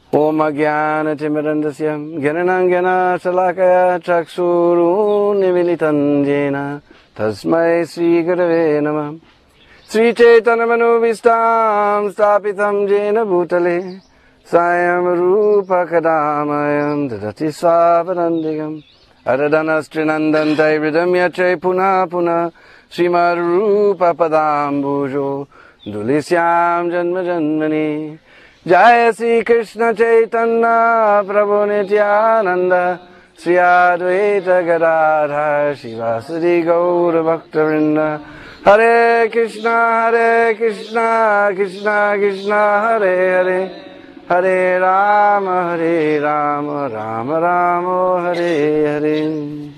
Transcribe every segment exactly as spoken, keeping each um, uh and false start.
Om Ajnana Timirandasya Gyananangana Salakaya Chaksurun Nivilitan Jena Tasmai Sri Gurave Namah Sri Chaitanya Manovistam Stapitam Jena Bhutale Sayam Rupa Kadamayam Dadati Svapanandikam Adadanas Trinandantai Ridam Yache Puna Puna Srimad Rupa Padambujo Dulisyam Janma Janmani Jaya Sri Krishna Chaitanya Prabhu Nityananda Sri Advaita Gadadhar Shivasadi Gaura Bhaktavinda Hare Krishna Hare Krishna Krishna Krishna Hare Hare Hare Rama Hare Rama Rama Rama Hare Hare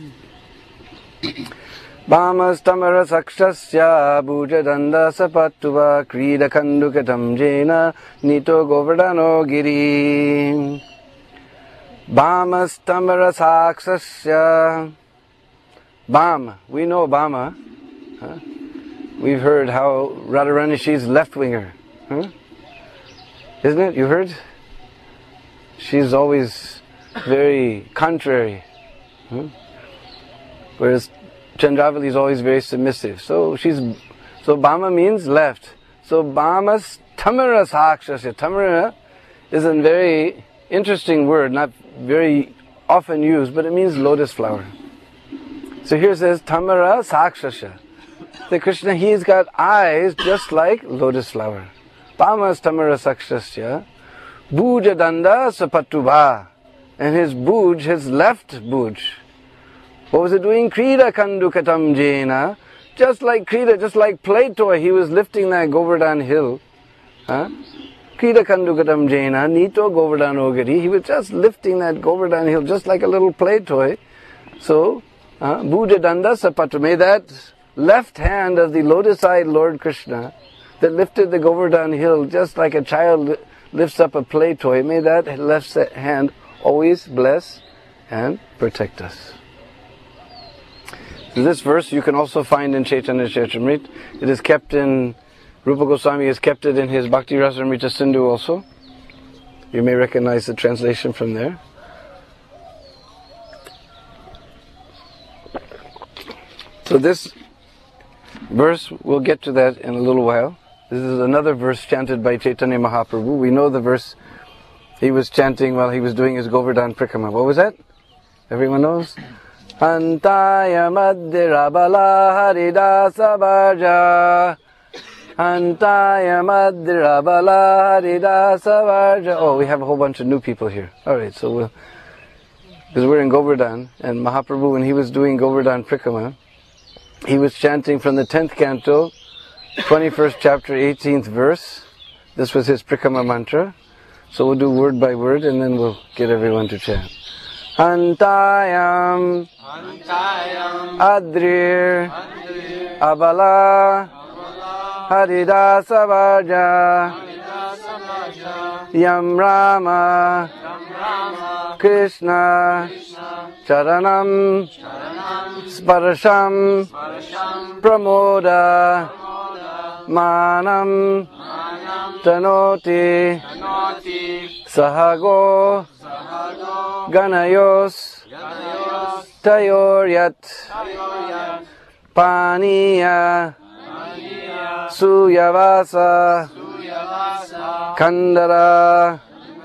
Bhamastamara Sakshasya Bhujadanda Sapatuva Krida Kandukatam Jena Nito Govardhano Giri Bhamastamara Sakshasya Bhama, we know Bhama. Huh? We've heard how Radharani, she's left-winger. Huh? Isn't it? You heard? She's always very contrary. Huh? Whereas Chandravali is always very submissive. So she's, so Bhama means left. So Bhamas Tamara Sakshasya. Tamara is a very interesting word, not very often used, but it means lotus flower. So here it says Tamara Sakshasya. The Krishna, he's got eyes just like lotus flower. Bhamas Tamara Sakshasya. Bhuja Danda Sapatubha. And his bhuj, his left bhuj. What was it doing? Krida Kandukatam Jena. Just like Krida, just like play toy, he was lifting that Govardhan hill. Huh? Krida Kandukatam Jena, Nito Govardhan Ogari. He was just lifting that Govardhan hill, just like a little play toy. So, uh, Bhuja Danda Sapatu. May that left hand of the lotus-eyed Lord Krishna that lifted the Govardhan hill just like a child lifts up a play toy, may that left hand always bless and protect us. So this verse you can also find in Chaitanya Charitamrita. It is kept in, Rupa Goswami has kept it in his Bhakti Rasamrita Sindhu also. You may recognize the translation from there. So this verse, we'll get to that in a little while. This is another verse chanted by Chaitanya Mahaprabhu. We know the verse he was chanting while he was doing his Govardhan Prikrama. What was that? Everyone knows? Antaya Madhirabala Haridasa Varja. Antaya Madhirabala Haridasa Varja. Oh, we have a whole bunch of new people here. Alright, so we'll, because we're in Govardhan, and Mahaprabhu, when he was doing Govardhan Prikrama, he was chanting from the tenth canto, twenty-first chapter, eighteenth verse. This was his Prikrama mantra. So we'll do word by word and then we'll get everyone to chant. Antayam, Antayam Adrir, Adrir Abala, Abala Haridasa Varja, Yam Rama, Yam Rama Krishna, Krishna Charanam, Charanam Sparasham, Sparasham Pramoda, Pramoda Manam, Manam Tanoti, Tanoti Sahago, Sahago Ganayos, Ganayos Tayoryat, Tayoryat Paniya, Paniya Suyavasa, Suyavasa Kandara,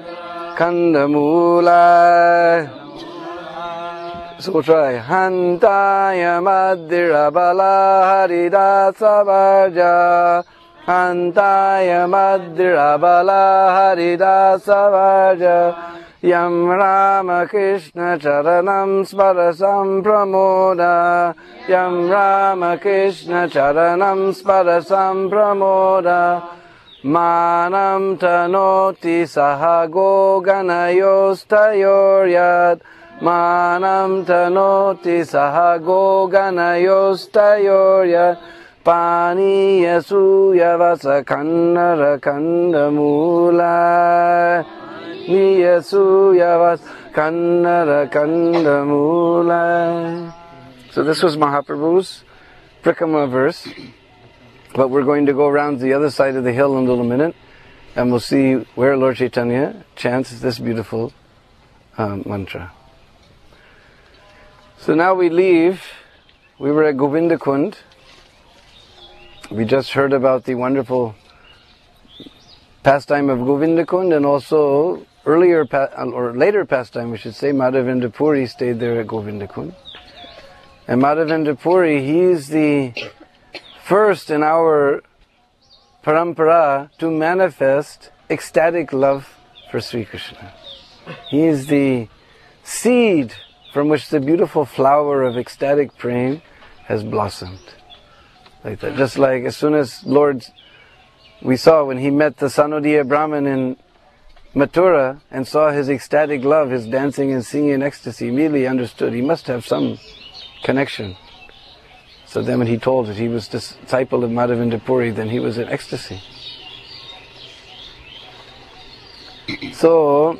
Kandamula. So we'll try. Hantaya Madhirabala Haridasa Varja. Hantaya Madhirabala Haridasa Varja. Yam Rama Krishna Charanam Sparasam Pramoda. Yam Rama Krishna Charanam Sparasam Pramoda. Manam Tanoti Sahago Ganayos Tayoryat. Manam Tanoti Sahago Ganayos Tayoryat. Paniya Suyavasa Kannara Kandamula. Niya Suyavasa Kannara Kandamula. So this was Mahaprabhu's Prikrama verse. But we're going to go around the other side of the hill in a little minute and we'll see where Lord Chaitanya chants this beautiful um, mantra. So now we leave. We were at Govinda Kund. We just heard about the wonderful pastime of Govinda Kund, and also earlier pa- or later pastime, we should say, Madhavendra Puri stayed there at Govinda Kund. And Madhavendra Puri, he's the first in our parampara to manifest ecstatic love for Sri Krishna. He is the seed from which the beautiful flower of ecstatic prema has blossomed. Like that. Just like as soon as Lord, we saw when he met the Sanodiya Brahmin in Mathura and saw his ecstatic love, his dancing and singing in ecstasy, immediately understood he must have some connection. So then when he told that he was disciple of Madhavendra Puri, then he was in ecstasy. So,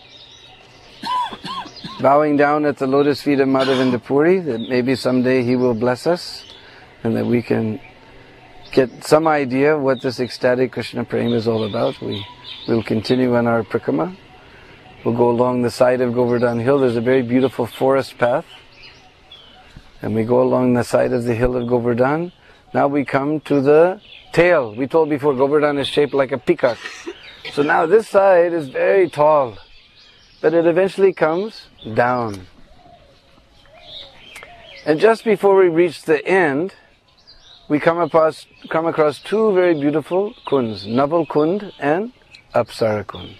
bowing down at the lotus feet of Madhavendra Puri, that maybe someday he will bless us, and that we can get some idea of what this ecstatic Krishna prema is all about. We will continue on our prikrama. We'll go along the side of Govardhan Hill. There's a very beautiful forest path. And we go along the side of the hill of Govardhan. Now we come to the tail. We told before Govardhan is shaped like a peacock. So now this side is very tall. But it eventually comes down. And just before we reach the end, we come across, come across two very beautiful kunds, Naval Kund and Apsara Kund.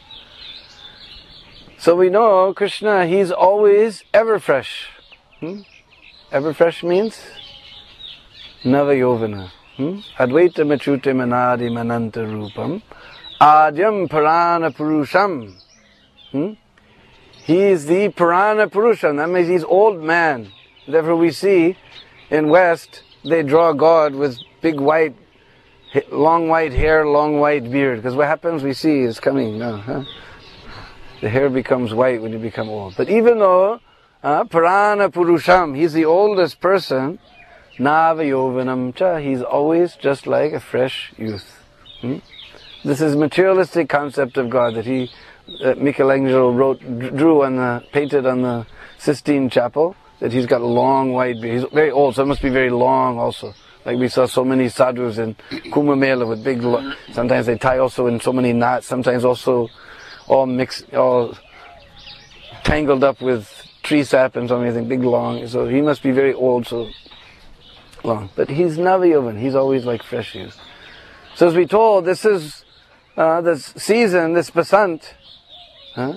So we know Krishna, he's always ever fresh. Hmm? Ever fresh means Navayovana. Hmm? Advaita Machute Manadi Mananta Rupam Adyam Parana Purusham. Hmm? He is the Purana Purusham. That means he's old man. Therefore we see in West, they draw God with big white, long white hair, long white beard. Because what happens, we see is coming now. Huh? The hair becomes white when you become old. But even though uh, Purana Purusham, he's the oldest person, Navayovanam cha, he's always just like a fresh youth. Hmm? This is materialistic concept of God that he, uh, Michelangelo wrote, drew on the, painted on the Sistine Chapel. That he's got a long white beard. He's very old, so it must be very long also. Like we saw so many sadhus in Kumbh Mela with big, lo- sometimes they tie also in so many knots, sometimes also all mixed, all tangled up with tree sap and so many big long. So he must be very old, so long. But he's Navayovan, he's always like fresh youth. So as we told, this is uh, this season, this Basant, huh?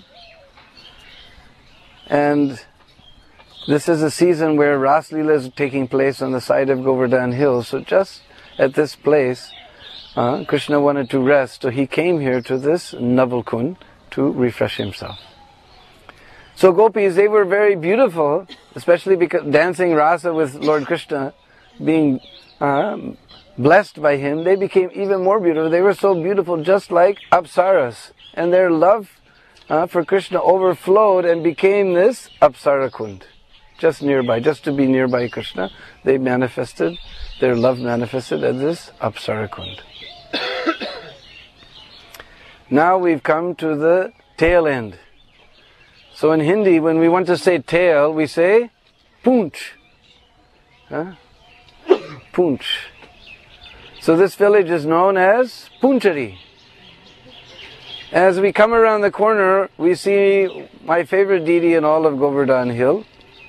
And this is a season where Ras Leela is taking place on the side of Govardhan Hill. So just at this place, uh, Krishna wanted to rest. So he came here to this Naval Kund to refresh himself. So gopis, they were very beautiful, especially because dancing rasa with Lord Krishna, being uh, blessed by him, they became even more beautiful. They were so beautiful, just like Apsaras. And their love uh, for Krishna overflowed and became this Apsara Kund. Just nearby, just to be nearby Krishna, they manifested, their love manifested at this Apsara Kund. Now we've come to the tail end. So in Hindi, when we want to say tail, we say Poonch. Huh? Poonch. So this village is known as Poonchari. As we come around the corner, we see my favorite deity in all of Govardhan Hill,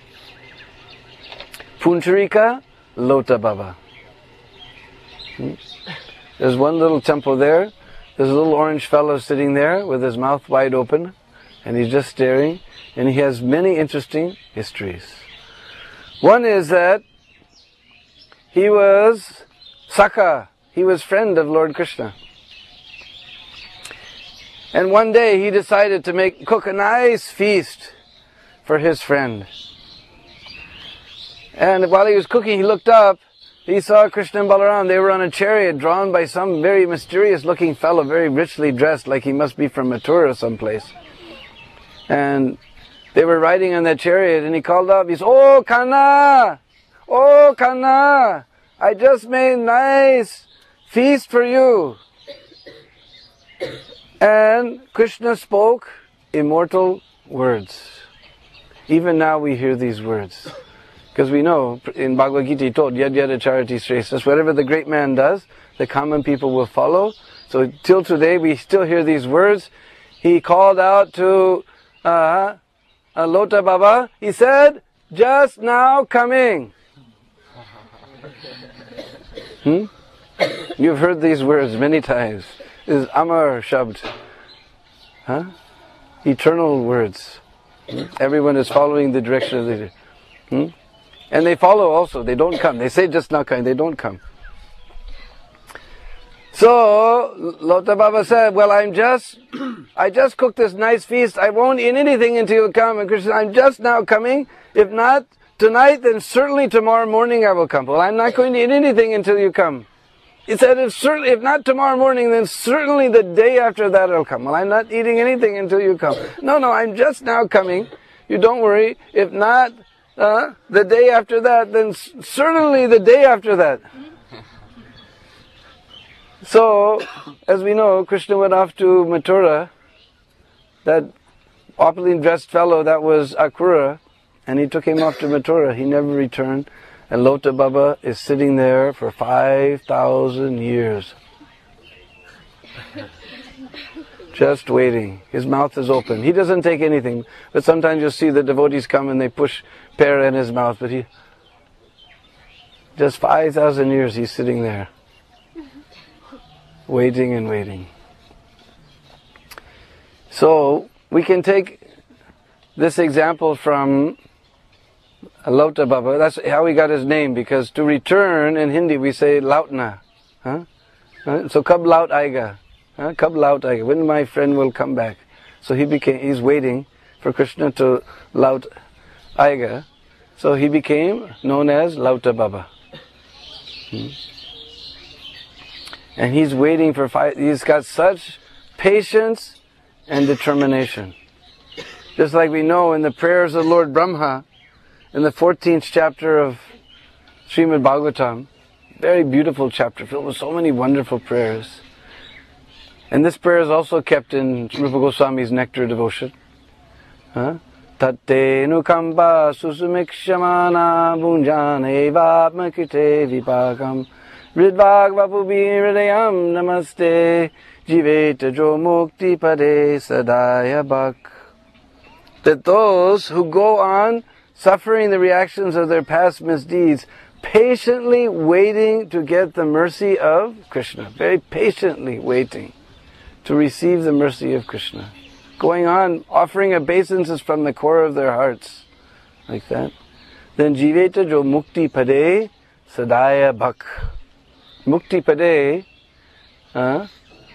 Puncharika Lota Baba. Hmm? There's one little temple there. There's a little orange fellow sitting there with his mouth wide open, and he's just staring, and he has many interesting histories. One is that he was Sakha, he was friend of Lord Krishna. And one day he decided to make cook a nice feast for his friend. And while he was cooking, he looked up, he saw Krishna and Balaram. They were on a chariot drawn by some very mysterious looking fellow, very richly dressed, like he must be from Mathura or someplace. And they were riding on that chariot, and he called up, he said, "Oh Kanna! Oh Kanna! I just made a nice feast for you." And Krishna spoke immortal words. Even now we hear these words. Because we know, in Bhagavad Gita he told, Yad Yad Acharati Shrestha, whatever the great man does, the common people will follow. So till today we still hear these words. He called out to uh, uh, Lota Baba, he said, just now coming. Hmm? You've heard these words many times. This is Amar Shabd. Huh? Eternal words. Hmm? Everyone is following the direction of the... Hmm? And they follow also. They don't come. They say just now coming. They don't come. So, Lota Baba said, well, I'm just... I just cooked this nice feast. I won't eat anything until you come. And Krishna, I'm just now coming. If not tonight, then certainly tomorrow morning I will come. Well, I'm not going to eat anything until you come. He said, if, certainly, if not tomorrow morning, then certainly the day after that I'll come. Well, I'm not eating anything until you come. No, no, I'm just now coming. You don't worry. If not uh, the day after that, then certainly the day after that. So, as we know, Krishna went off to Mathura. That opulently dressed fellow, that was Akrura. And he took him off to Mathura. He never returned. And Lota Baba is sitting there for five thousand years. Just waiting. His mouth is open. He doesn't take anything. But sometimes you'll see the devotees come and they push pear in his mouth. But he... Just five thousand years he's sitting there. Waiting and waiting. So, we can take this example from Lota Baba. That's how he got his name, because to return in Hindi we say lautna. Huh? Huh? So kab laut aayega. Huh? Kab laut aayega. When my friend will come back. So he became, he's waiting for Krishna to laut aayega. So he became known as Lota Baba. Hmm. And he's waiting for five, he's got such patience and determination. Just like we know in the prayers of Lord Brahma, in the fourteenth chapter of Srimad Bhagavatam, very beautiful chapter filled with so many wonderful prayers. And this prayer is also kept in Rupa Goswami's Nectar Devotion. Huh? Tatte nukamba susumikshamana bunjane vapmakite vipakam Ridvag vapubi hridayam namaste jiveta jo mukti pade sadaya bhak. That those who go on suffering the reactions of their past misdeeds, patiently waiting to get the mercy of Krishna, very patiently waiting to receive the mercy of Krishna, going on offering obeisances from the core of their hearts, like that. Then jiveta jo mukti pade sadaya bhak. Mukti pade uh,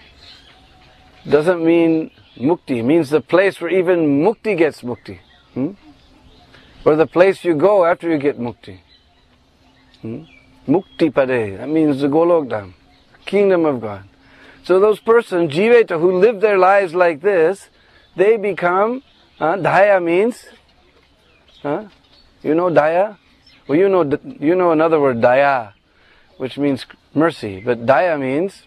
doesn't mean mukti, it means the place where even mukti gets mukti. Hmm? Or the place you go after you get mukti. Hmm? Mukti pade, that means the Golok Dham, kingdom of God. So those persons, jiveta, who live their lives like this, they become, uh, daya means, uh, you know daya? Well, you know, you know another word, daya, which means mercy. But daya means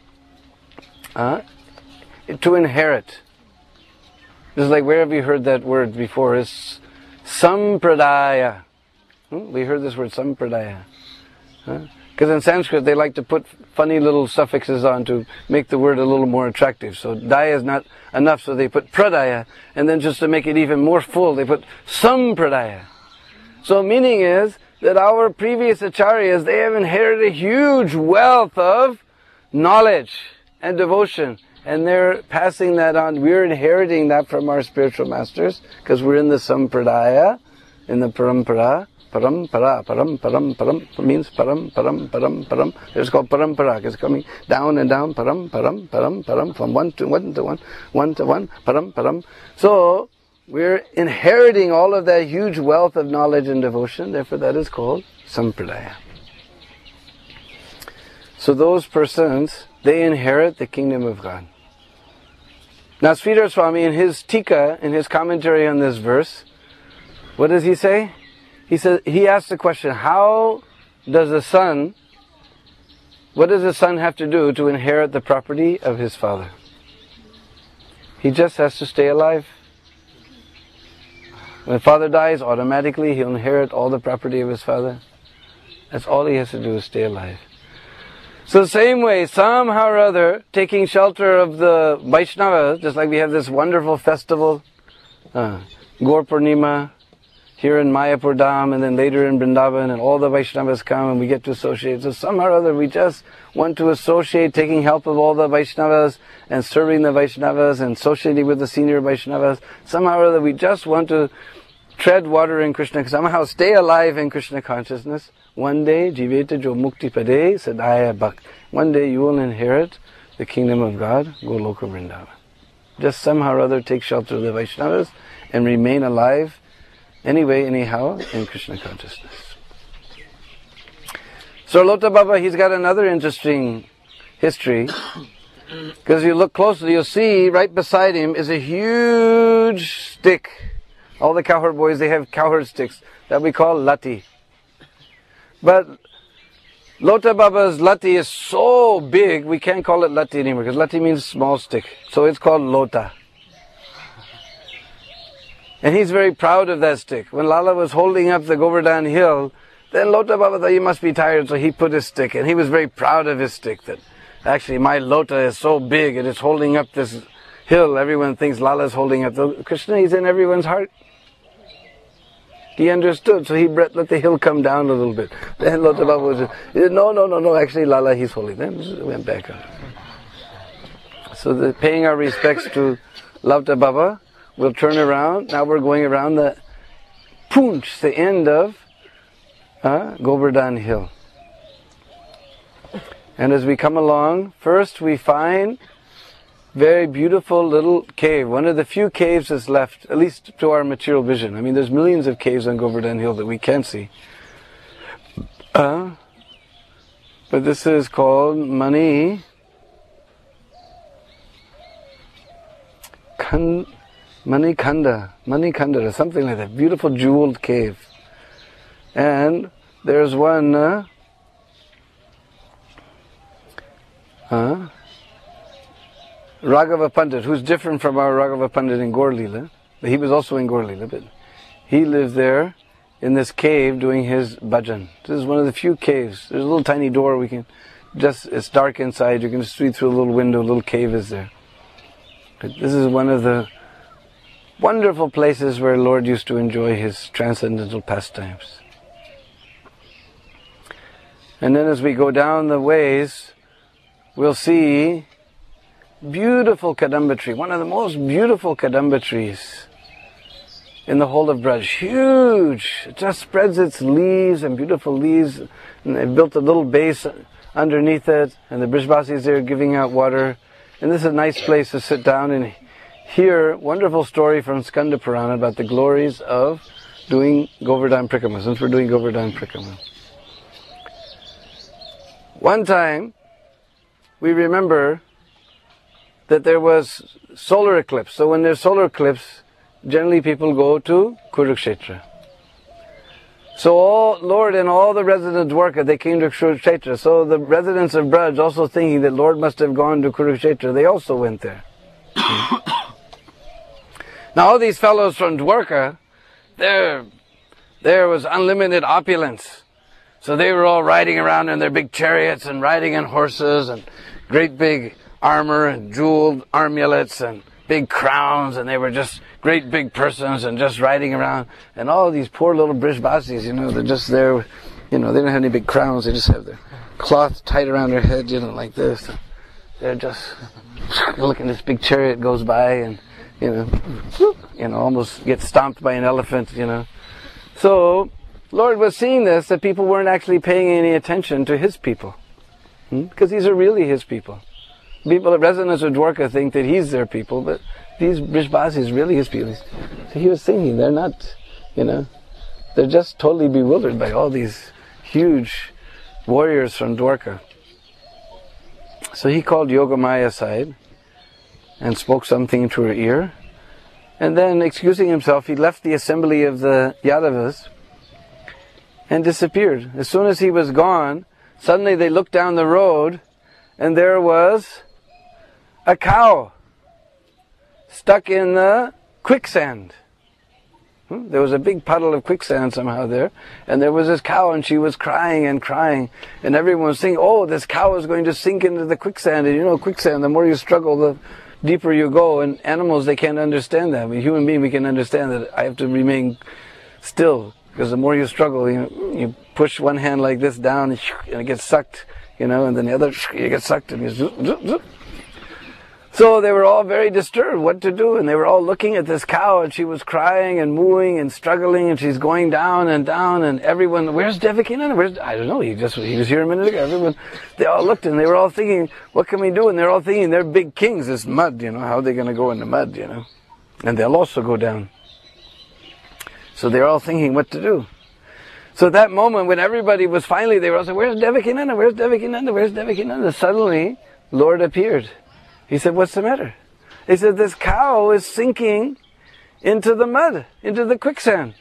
uh, to inherit. Just like, where have you heard that word before? It's sampradaya. Hmm? We heard this word sampradaya. Because huh? in Sanskrit they like to put funny little suffixes on to make the word a little more attractive. So daya is not enough, so they put pradaya. And then just to make it even more full, they put sampradaya. So meaning is that our previous acharyas, they have inherited a huge wealth of knowledge and devotion. And they're passing that on. We're inheriting that from our spiritual masters, because we're in the sampradaya, in the parampara. Parampara, param, param, param, means param, param, param, param. It's called parampara. It's coming down and down, param, param, param, param, from one to one to one, one to one, param, param. So, we're inheriting all of that huge wealth of knowledge and devotion, therefore that is called sampradaya. So those persons, they inherit the kingdom of God. Now Sridhar Swami, in his tika, in his commentary on this verse, what does he say? He says, he asks the question, how does the son, what does the son have to do to inherit the property of his father? He just has to stay alive. When father dies, automatically he'll inherit all the property of his father. That's all he has to do is stay alive. So the same way, somehow or other, taking shelter of the Vaishnavas, just like we have this wonderful festival, uh, Gaur Purnima, here in Mayapur Dham, and then later in Vrindavan, and all the Vaishnavas come and we get to associate. So somehow or other we just want to associate, taking help of all the Vaishnavas and serving the Vaishnavas and associating with the senior Vaishnavas. Somehow or other we just want to tread water in Krishna, somehow stay alive in Krishna consciousness. One day, Jiveta Jo Mukti Pade Sadaya Bhakt. One day you will inherit the kingdom of God, Goloka Vrindavan. Just somehow or other take shelter of the Vaishnavas and remain alive anyway, anyhow, in Krishna consciousness. So Lota Baba, he's got another interesting history. Because you look closely, you'll see right beside him is a huge stick. All the cowherd boys, they have cowherd sticks that we call lati. But Lota Baba's lati is so big, we can't call it lati anymore, because lati means small stick. So it's called lota. And he's very proud of that stick. When Lala was holding up the Govardhan hill, then Lota Baba thought, you must be tired, so he put his stick. And he was very proud of his stick, that actually my lota is so big and it's holding up this hill. Everyone thinks Lala is holding up the Krishna, he's in everyone's heart. He understood, so he let the hill come down a little bit. Then Lota Baba was, no, no, no, no, actually Lala, he's holding. Then it went back up. So the, paying our respects to Lota Baba, we'll turn around. Now we're going around the Poonch, the end of uh, Govardhan Hill. And as we come along, first we find very beautiful little cave. One of the few caves that's left, at least to our material vision. I mean, there's millions of caves on Govardhan Hill that we can't see. Uh, but this is called Mani Kan, Manikanda, Manikanda, or something like that. Beautiful jeweled cave. And there's one uh, uh, Raghava Pandit, who's different from our Raghava Pandit in Gaur Leela. He was also in Gaur Leela, but he lived there in this cave doing his bhajan. This is one of the few caves. There's a little tiny door we can just, it's dark inside, you can just see through a little window, a little cave is there. But this is one of the wonderful places where Lord used to enjoy his transcendental pastimes. And then as we go down the ways, we'll see beautiful Kadamba tree, one of the most beautiful Kadamba trees in the whole of Braj. Huge! It just spreads its leaves and beautiful leaves, and they built a little base underneath it, and the Brijbasis there giving out water. And this is a nice place to sit down and hear wonderful story from Skanda Purana about the glories of doing Govardhan Prikrama, since we're doing Govardhan Prikrama. One time, we remember that there was solar eclipse. So when there's solar eclipse, generally people go to Kurukshetra. So all, Lord and all the residents of Dwarka, they came to Kurukshetra. So the residents of Braj, also thinking that Lord must have gone to Kurukshetra, they also went there. Now all these fellows from Dwarka, there, there was unlimited opulence. So they were all riding around in their big chariots and riding on horses and great big armor and jeweled armulets and big crowns, and they were just great big persons and just riding around. And all these poor little Brijbasis, you know, they're just there, you know, they don't have any big crowns, they just have their cloth tied around their head, you know, like this. They're just looking, this big chariot goes by and, you know, you know, almost gets stomped by an elephant, you know. So, Lord was seeing this, that people weren't actually paying any attention to his people. Hmm? Because these are really his people. People, the residents of Dwarka think that he's their people, but these Brijbasis really his people. So he was thinking, they're not, you know, they're just totally bewildered by all these huge warriors from Dwarka. So he called Yogamaya aside and spoke something into her ear. And then, excusing himself, he left the assembly of the Yadavas and disappeared. As soon as he was gone, suddenly they looked down the road and there was a cow stuck in the quicksand. Hmm? There was a big puddle of quicksand somehow there, and there was this cow, and she was crying and crying, and everyone was saying, oh, this cow is going to sink into the quicksand. And you know, quicksand, the more you struggle, the deeper you go. And animals, they can't understand that. I mean, human being, we can understand that I have to remain still, because the more you struggle, you, you push one hand like this down, and it gets sucked, you know, and then the other, you get sucked, and you zoop, zoop, zoop. So they were all very disturbed what to do, and they were all looking at this cow, and she was crying and mooing and struggling, and she's going down and down, and everyone, where's Devakinanda? Where's, I don't know, he just, he was here a minute ago. Everyone, they all looked, and they were all thinking, what can we do? And they're all thinking, they're big kings, this mud, you know, how are they going to go in the mud, you know? And they'll also go down. So they're all thinking what to do. So that moment when everybody was finally, they were all saying, where's Devakinanda? Where's Devakinanda? Where's Devakinanda? Suddenly, Lord appeared. He said, what's the matter? He said, this cow is sinking into the mud, into the quicksand.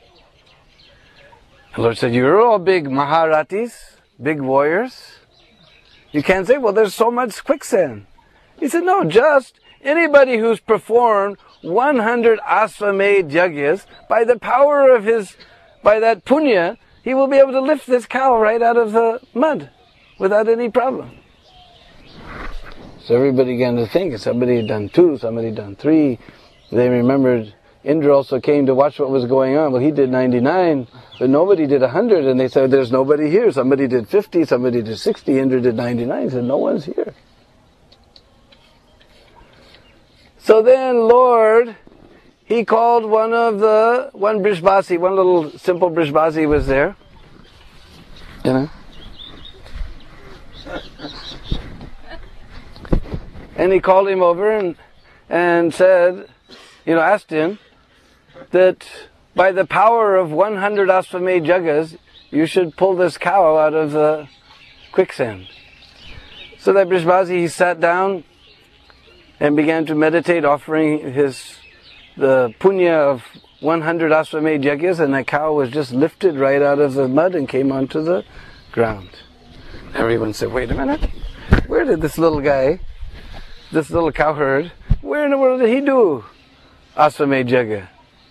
The Lord said, you're all big Maharatis, big warriors. You can't say, well, there's so much quicksand. He said, no, just anybody who's performed one hundred Ashvamedh Yagyas, by the power of his, by that punya, he will be able to lift this cow right out of the mud without any problem. So everybody began to think, somebody had done two, somebody had done three. They remembered Indra also came to watch what was going on. Well, he did ninety-nine, but nobody did one hundred. And they said, there's nobody here. Somebody did fifty, somebody did sixty, Indra did ninety-nine. He said, no one's here. So then, Lord, he called one of the, one Brishbasi, one little simple Brishbasi was there. You know? And he called him over and, and said, you know, asked him that by the power of one hundred Ashvamedh Yagyas, you should pull this cow out of the quicksand. So that Brishbasi, he sat down and began to meditate, offering his, the punya of one hundred Ashvamedh Yagyas, and that cow was just lifted right out of the mud and came onto the ground. Everyone said, wait a minute, where did this little guy, this little cowherd, where in the world did he do Ashvamedh Yagya?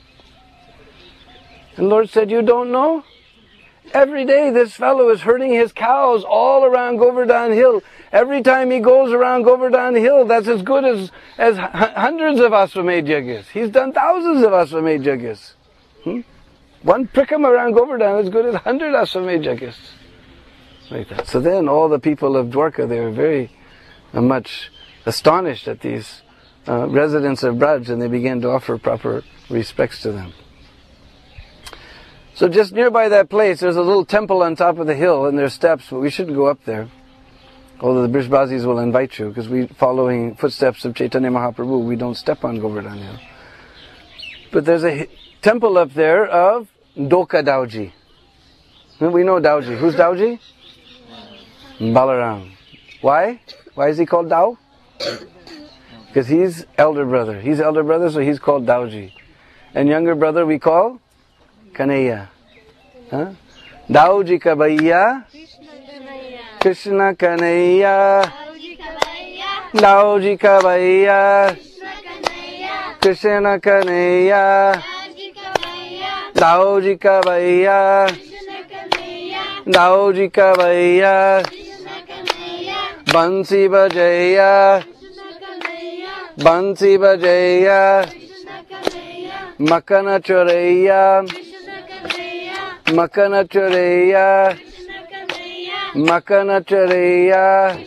And the Lord said, you don't know? Every day this fellow is herding his cows all around Govardhan Hill. Every time he goes around Govardhan Hill, that's as good as, as hundreds of Ashvamedh Yagyas. He's done thousands of Ashvamedh Yagyas. Hmm? One prikam around Govardhan is good as hundred Ashvamedh Yagyas. Like that. So then all the people of Dwarka, they were very uh, much astonished at these uh, residents of Braj, and they began to offer proper respects to them. So just nearby that place, there's a little temple on top of the hill, and there's steps, but we shouldn't go up there. Although the Brishbasis will invite you, because we, following footsteps of Chaitanya Mahaprabhu, we don't step on Govardhan Hill. But there's a temple up there of Doka Dauji. We know Dauji. Who's Dauji? Balaram. Why? Why is he called Dao? Because he's elder brother. He's elder brother, so he's called Dauji. And younger brother we call Kanaya. Huh? Dauji Kabaiya. Krishna Kanaya. Dauji Kabaiya. Krishna Kanaya. Dauji Kabaiya. Dauji Kabaiya. Bansi Bajaya. Bansi Bajaya. Makana Choraya. Makana Choraya. Makana Choraya.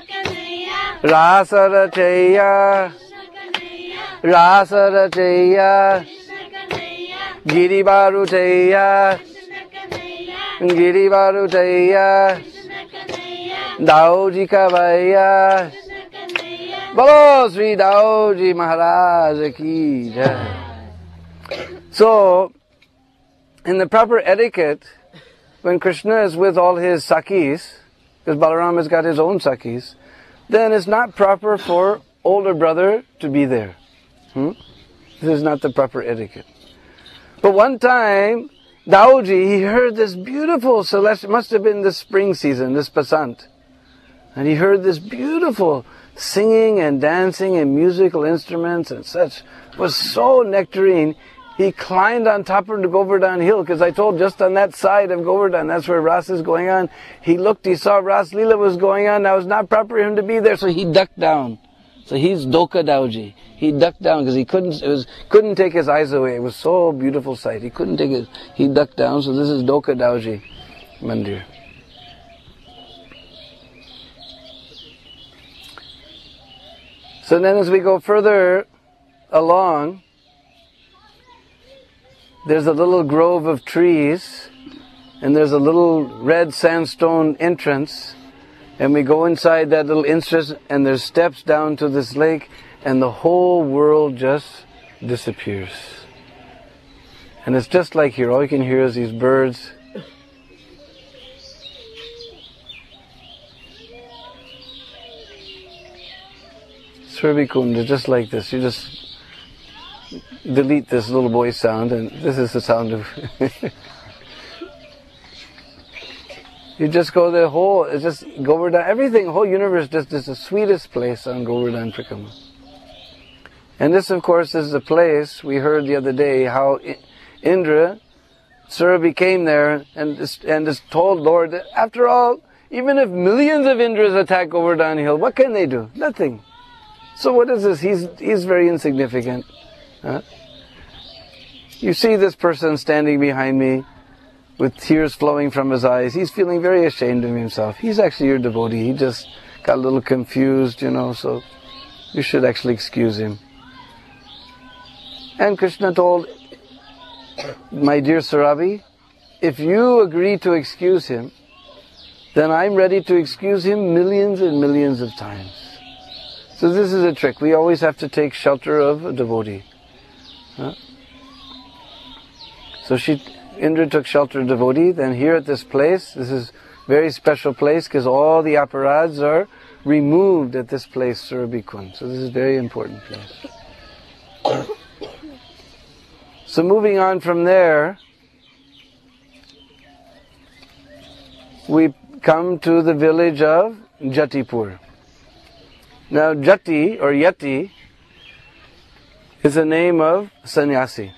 Rasa Rachaya. Rasa Rachaya. Giribaru Chaya. Giribaru Chaya. Dauji Kabaiya. Bolo Sri Dauji Maharaj Ki Jai. So, in the proper etiquette, when Krishna is with all his Sakis, because Balaram has got his own Sakis, then it's not proper for older brother to be there. Hmm? This is not the proper etiquette. But one time, Dauji, he heard this beautiful celestial, must have been the spring season, this Basant. And he heard this beautiful singing and dancing and musical instruments and such. It was so nectarine. He climbed on top of the Govardhan hill, because I told just on that side of Govardhan, that's where Ras is going on. He looked, he saw Ras Leela was going on. Now it was not proper for him to be there, so he ducked down. So he's Doka Dauji. He ducked down because he couldn't. It was couldn't take his eyes away. It was so a beautiful sight. He couldn't take it. He ducked down. So this is Doka Dauji Mandir. So then, as we go further along, there's a little grove of trees, and there's a little red sandstone entrance. And we go inside that little entrance, and there's steps down to this lake, and the whole world just disappears. And it's just like here. All you can hear is these birds. Surabhi is just like this. You just delete this little boy sound, and this is the sound of... You just go the whole, it's just Govardhan, everything, the whole universe just is the sweetest place on Govardhan Parikramā. And this, of course, is the place we heard the other day how Indra, Surabhi came there and and is told, Lord, that after all, even if millions of Indras attack Govardhan Hill, what can they do? Nothing. So what is this? He's he's very insignificant. Huh? You see this person standing behind me, with tears flowing from his eyes. He's feeling very ashamed of himself. He's actually your devotee. He just got a little confused, you know, so you should actually excuse him. And Krishna told, my dear Surabhi, if you agree to excuse him, then I'm ready to excuse him millions and millions of times. So this is a trick. We always have to take shelter of a devotee. Huh? So she... Indra took shelter of devotee. Then here at this place, this is a very special place because all the aparads are removed at this place, Surabhi Kund. So this is a very important place. So moving on from there, we come to the village of Jatipur. Now Jati or Yati is a name of sannyasi.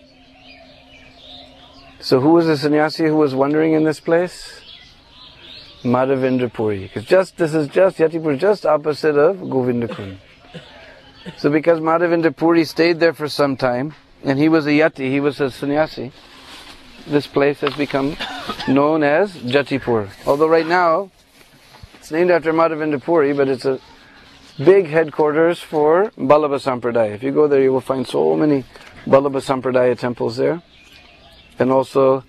So who was the sannyasi who was wandering in this place? Madhavendra Puri. Because just this is just Yatipur, just opposite of Govindakund. So because Madhavendra Puri stayed there for some time, and he was a Yati, he was a sannyasi, this place has become known as Jatipur. Although right now it's named after Madhavendra Puri, but it's a big headquarters for Vallabha Sampradaya. If you go there, you will find so many Vallabha Sampradaya temples there. And also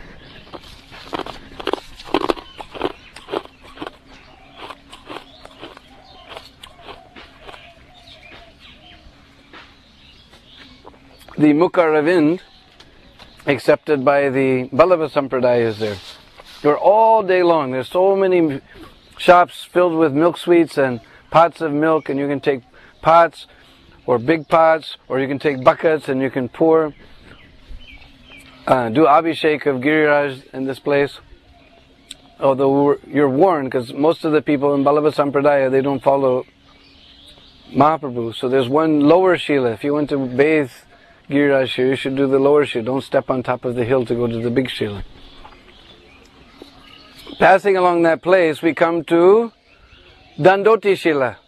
the Mukha Ravind, accepted by the Vallabha Sampradaya, is there. You're all day long. There's so many shops filled with milk sweets and pots of milk, and you can take pots or big pots, or you can take buckets and you can pour. Uh, do Abhishek of Giriraj in this place. Although you're warned, because most of the people in Vallabha Sampradaya, they don't follow Mahaprabhu. So there's one lower Shila. If you want to bathe Giriraj here, you should do the lower Shila. Don't step on top of the hill to go to the big Shila. Passing along that place, we come to Dandoti Shila.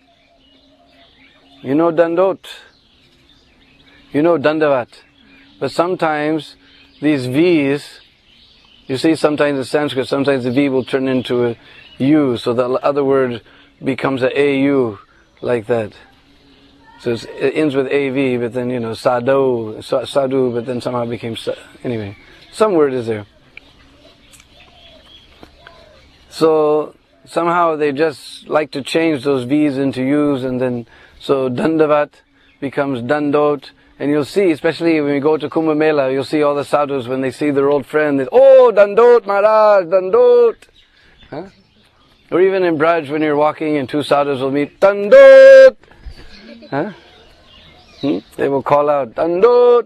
You know Dandot. You know Dandavat. But sometimes these V's, you see sometimes in Sanskrit, sometimes the V will turn into a U, so the other word becomes a A U, like that. So it's, it ends with A V, but then, you know, Sadhu, Sadhu, but then somehow it became, anyway, some word is there. So somehow they just like to change those V's into U's, and then, so Dandavat becomes Dandot. And you'll see, especially when we go to Kumbh Mela, you'll see all the sadhus when they see their old friend, they, oh, Dandot Maharaj, Dandot. Huh? Or even in Braj, when you're walking and two sadhus will meet, Dandot. Huh? Hmm? They will call out, Dandot.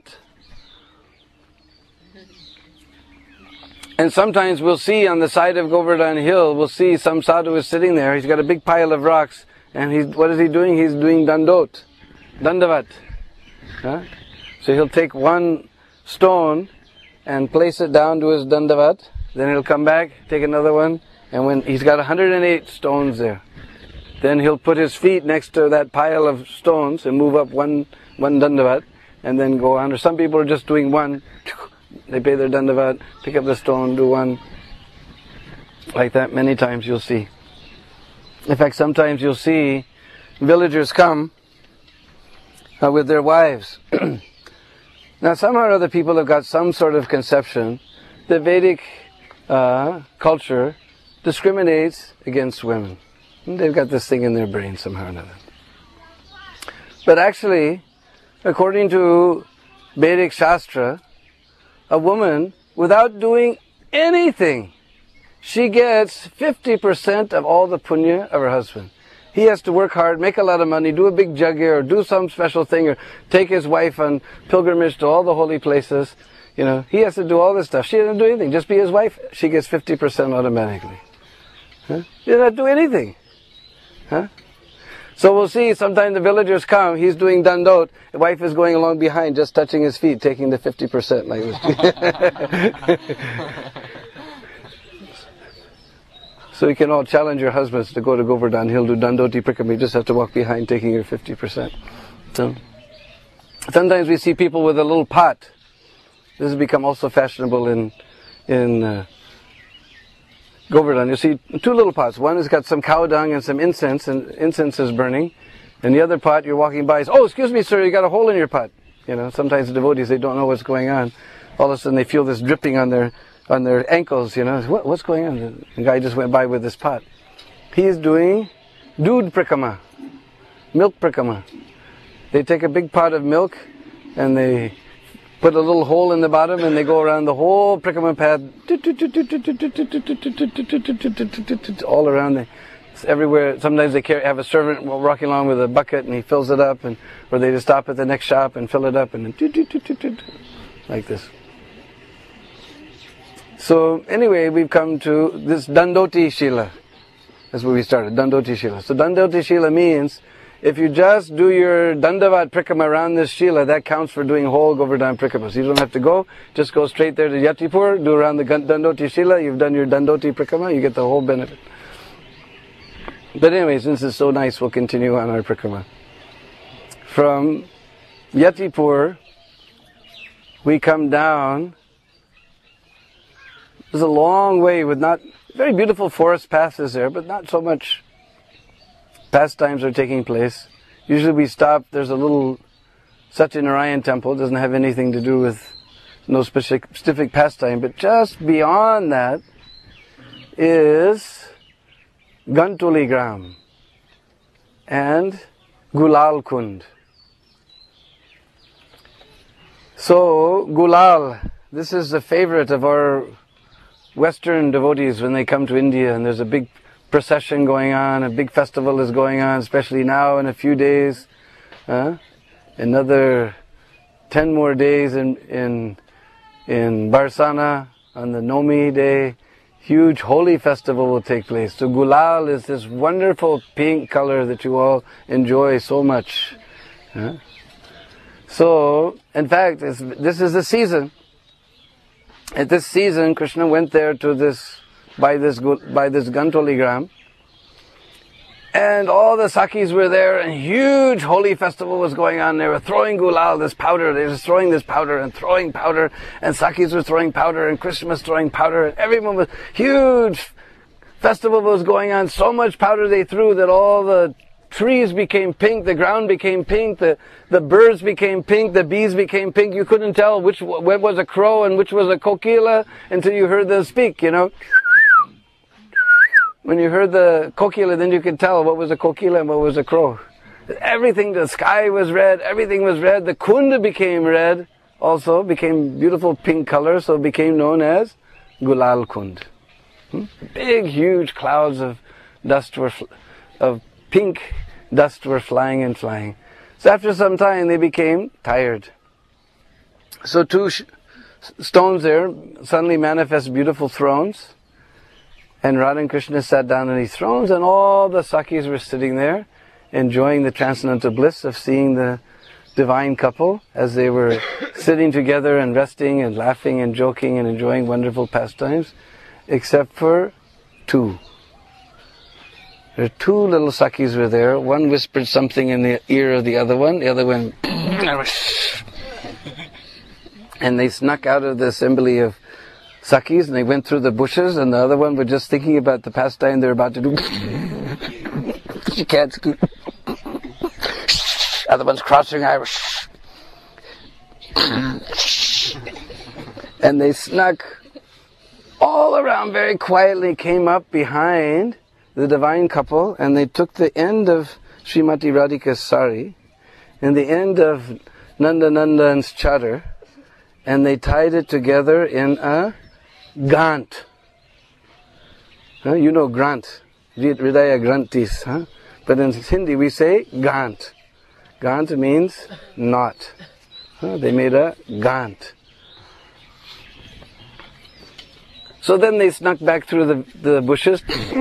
And sometimes we'll see on the side of Govardhan Hill, we'll see some sadhu is sitting there, he's got a big pile of rocks, and he's, what is he doing? He's doing dandot, dandavat. Huh? So he'll take one stone and place it down to his dandavat, then he'll come back, take another one, and when he's got one hundred eight stones there, then he'll put his feet next to that pile of stones and move up one, one dandavat, and then go on. Or some people are just doing one, they pay their dandavat, pick up the stone, do one. Like that many times you'll see. In fact, sometimes you'll see villagers come uh, with their wives. Now somehow or other people have got some sort of conception that Vedic uh, culture discriminates against women. And they've got this thing in their brain somehow or another. But actually, according to Vedic Shastra, a woman, without doing anything, she gets fifty percent of all the punya of her husband. He has to work hard, make a lot of money, do a big jagir, or do some special thing, or take his wife on pilgrimage to all the holy places. You know, he has to do all this stuff. She doesn't do anything. Just be his wife, she gets fifty percent automatically. Huh? She doesn't do anything. Huh? So we'll see, sometimes the villagers come, he's doing dandot, the wife is going along behind, just touching his feet, taking the fifty percent like this. So you can all challenge your husbands to go to Govardhan, he'll do dandoti prikama, you just have to walk behind taking your fifty percent. So, sometimes we see people with a little pot. This has become also fashionable in in uh, Govardhan. You see two little pots. One has got some cow dung and some incense, and incense is burning. And the other pot, you're walking by, is, oh, excuse me, sir, you got a hole in your pot. You know, sometimes the devotees, they don't know what's going on. All of a sudden they feel this dripping on their on their ankles, you know. What, what's going on? The guy just went by with this pot. He's doing doodh prikama, milk prikama. They take a big pot of milk and they put a little hole in the bottom and they go around the whole prikama path, all around. It's everywhere. Sometimes they carry, have a servant walking along with a bucket and he fills it up, and or they just stop at the next shop and fill it up, and then like this. So anyway, we've come to this Dandoti Shila. That's where we started, Dandoti Shila. So Dandoti Shila means, if you just do your Dandavat Prikama around this Shila, that counts for doing whole Govardhan Prikama. So you don't have to go, just go straight there to Yatipur, do around the Dandoti Shila, you've done your Dandoti Prikama, you get the whole benefit. But anyway, since it's so nice, we'll continue on our Prikama. From Yatipur, we come down. There's a long way with not, very beautiful forest passes there, but not so much pastimes are taking place. Usually we stop, there's a little Satyanarayan temple, it doesn't have anything to do with no specific, specific pastime, but just beyond that is Gantoli Gram and Gulal Kund. So, Gulal, this is the favorite of our Western devotees when they come to India, and there's a big procession going on, a big festival is going on, especially now in a few days. Uh, another ten more days in in in Barsana on the Nomi day. Huge holy festival will take place. So Gulal is this wonderful pink color that you all enjoy so much. Uh, so, in fact, it's, this is the season. At this season, Krishna went there to this, by this, by this Gantoli Gram, and all the Sakis were there, and huge holy festival was going on. They were throwing gulal, this powder, they were throwing this powder, and throwing powder, and Sakis were throwing powder, and Krishna was throwing powder, and everyone was, huge festival was going on, so much powder they threw that all the trees became pink, the ground became pink, the, the birds became pink, the bees became pink. You couldn't tell which what was a crow and which was a kokila until you heard them speak, you know. When you heard the kokila, then you could tell what was a kokila and what was a crow. Everything, the sky was red, everything was red. The kunda became red, also became beautiful pink color, so it became known as Gulal Kund. Hmm? Big, huge clouds of dust were, of pink dust were flying and flying. So after some time they became tired. So two sh- stones there suddenly manifest beautiful thrones. And Radha and Krishna sat down on these thrones, and all the Sakis were sitting there. enjoying the transcendental bliss of seeing the divine couple as they were sitting together and resting and laughing and joking and enjoying wonderful pastimes, except for two. There two little Sakis were there. One whispered something in the ear of the other one. The other one, and they snuck out of the assembly of Sakis and they went through the bushes, and the other one was just thinking about the pastime they're about to do. She can't scoot. Other one's crossing her. And they snuck all around very quietly, came up behind the divine couple, and they took the end of Srimati Radhika's sari and the end of Nanda Nandan's chadar, and they tied it together in a gant. Huh? You know grant, Hridaya Grantis, huh? But in Hindi we say gant. Gant means knot. Huh? They made a gant. So then they snuck back through the, the bushes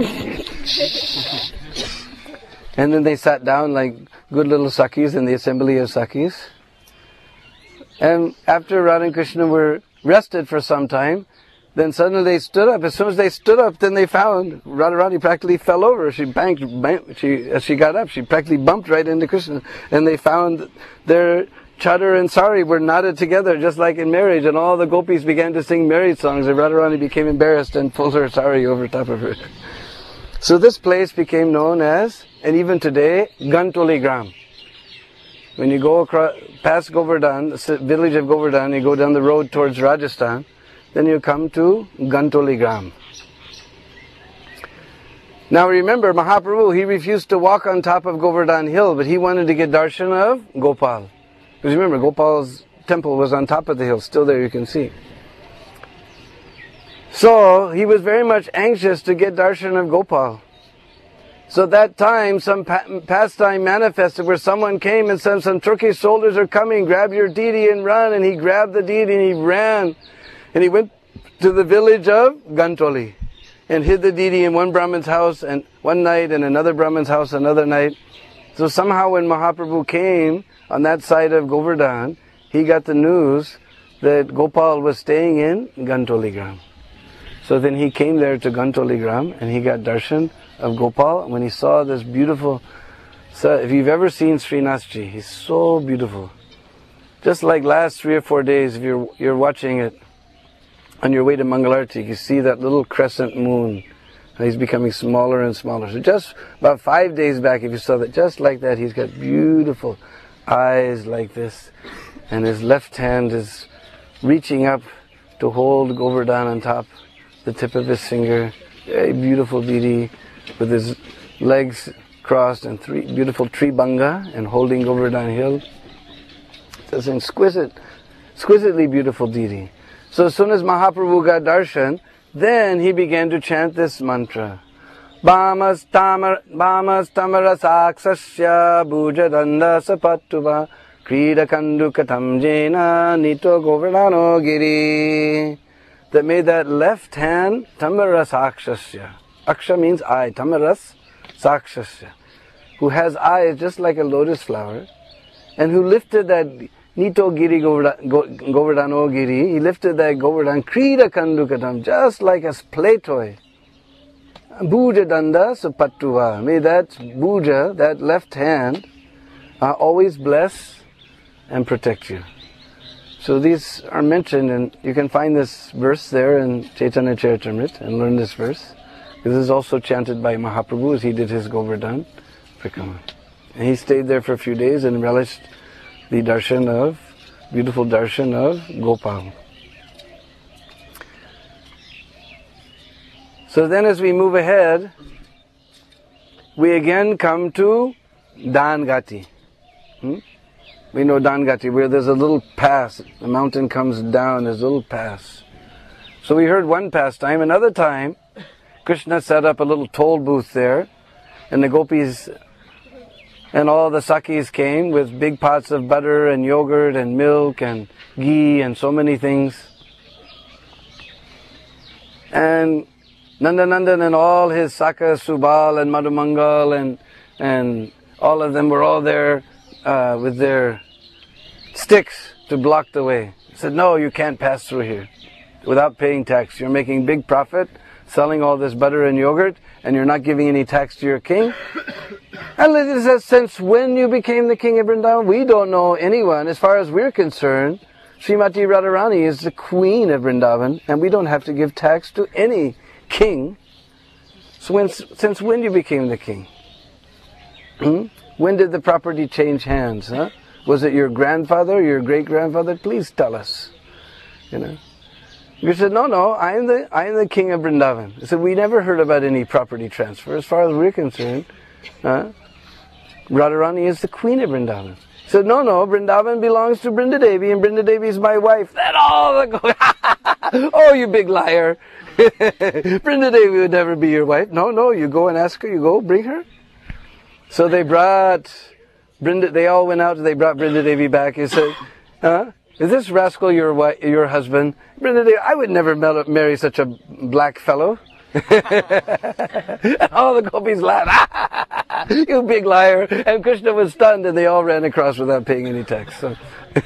and then they sat down like good little Sakis in the assembly of Sakis. And after Radha and Krishna were rested for some time, then suddenly they stood up. As soon as they stood up, then they found Radharani practically fell over. She banked, banked she, as she got up, she practically bumped right into Krishna. And they found their chadar and sari were knotted together just like in marriage. And all the gopis began to sing marriage songs. And Radharani became embarrassed and pulled her sari over top of her. So this place became known as, and even today, Gantoli Gram. When you go across, past Govardhan, the village of Govardhan, you go down the road towards Rajasthan, then you come to Gantoli Gram. Now remember, Mahaprabhu, he refused to walk on top of Govardhan hill, but he wanted to get darshan of Gopal. Because remember, Gopal's temple was on top of the hill, still there you can see. So he was very much anxious to get darshan of Gopal. So that time, some pa- pastime manifested where someone came and said, some Turkish soldiers are coming, grab your deity and run. And he grabbed the deity and he ran. And he went to the village of Gantoli and hid the deity in one Brahmin's house and one night, and another Brahmin's house another night. So somehow when Mahaprabhu came on that side of Govardhan, he got the news that Gopal was staying in Gantoli Gram. So then he came there to Gantoli Gram and he got darshan of Gopal. And when he saw this beautiful, so if you've ever seen Srinathji, he's so beautiful. Just like last three or four days, if you're you're watching it on your way to Mangalarti, you see that little crescent moon. And he's becoming smaller and smaller. So just about five days back, if you saw that, just like that, he's got beautiful eyes like this. And his left hand is reaching up to hold Govardhan on top, the tip of his finger. Very beautiful deity with his legs crossed and three beautiful tree banga and holding Govardhan hill. It's an exquisite, exquisitely beautiful deity. So as soon as Mahaprabhu got darshan, then he began to chant this mantra. Bhamas tamar bhamas tamara saksasya bhujadanda sapattuva krida kandukatam jena nito govardhano giri. That made that left hand tamaras akshasya. Aksha means eye, tamaras sakshasya. Who has eyes just like a lotus flower, and who lifted that Nito Giri Govardhano Giri, he lifted that Govardhan Krida Kandukatam, just like a play toy. Bhuja Danda Supattuva. May that Bhuja, that left hand, uh, always bless and protect you. So these are mentioned, and you can find this verse there in Chaitanya Charitamrita and learn this verse. This is also chanted by Mahaprabhu as he did his Govardhan Parikrama. And he stayed there for a few days and relished the darshan of, beautiful darshan of Gopal. So then as we move ahead, we again come to Dangati. Hmm? We know Dangati, where there's a little pass. The mountain comes down, there's a little pass. So we heard one pastime. Another time, Krishna set up a little toll booth there, and the gopis and all the Sakis came with big pots of butter and yogurt and milk and ghee and so many things. And Nandanandan and all his Sakas, Subal and Madhumangal and, and all of them were all there uh, with their sticks to block the way. He said, no, you can't pass through here without paying tax. You're making big profit selling all this butter and yogurt, and you're not giving any tax to your king. And it says, since when you became the king of Vrindavan? We don't know anyone. As far as we're concerned, Srimati Radharani is the queen of Vrindavan, and we don't have to give tax to any king. So when, since when you became the king? Hmm? When did the property change hands? Huh? Was it your grandfather, your great-grandfather? Please tell us. You know. You said, no, no, I am the I am the king of Vrindavan. He said, we never heard about any property transfer. As far as we're concerned, huh? Radharani is the queen of Vrindavan. He said, no, no, Vrindavan belongs to Brindadevi, and Brindadevi is my wife. That all the oh, you big liar. Brindadevi would never be your wife. No, no, you go and ask her, you go, bring her. So they brought Brinda, they all went out, they brought Brindadevi back. He said, huh? Is this rascal your wife, your husband? Brindadevi, I would never marry such a black fellow. And all the gopis laughed. You big liar. And Krishna was stunned, and they all ran across without paying any tax. So.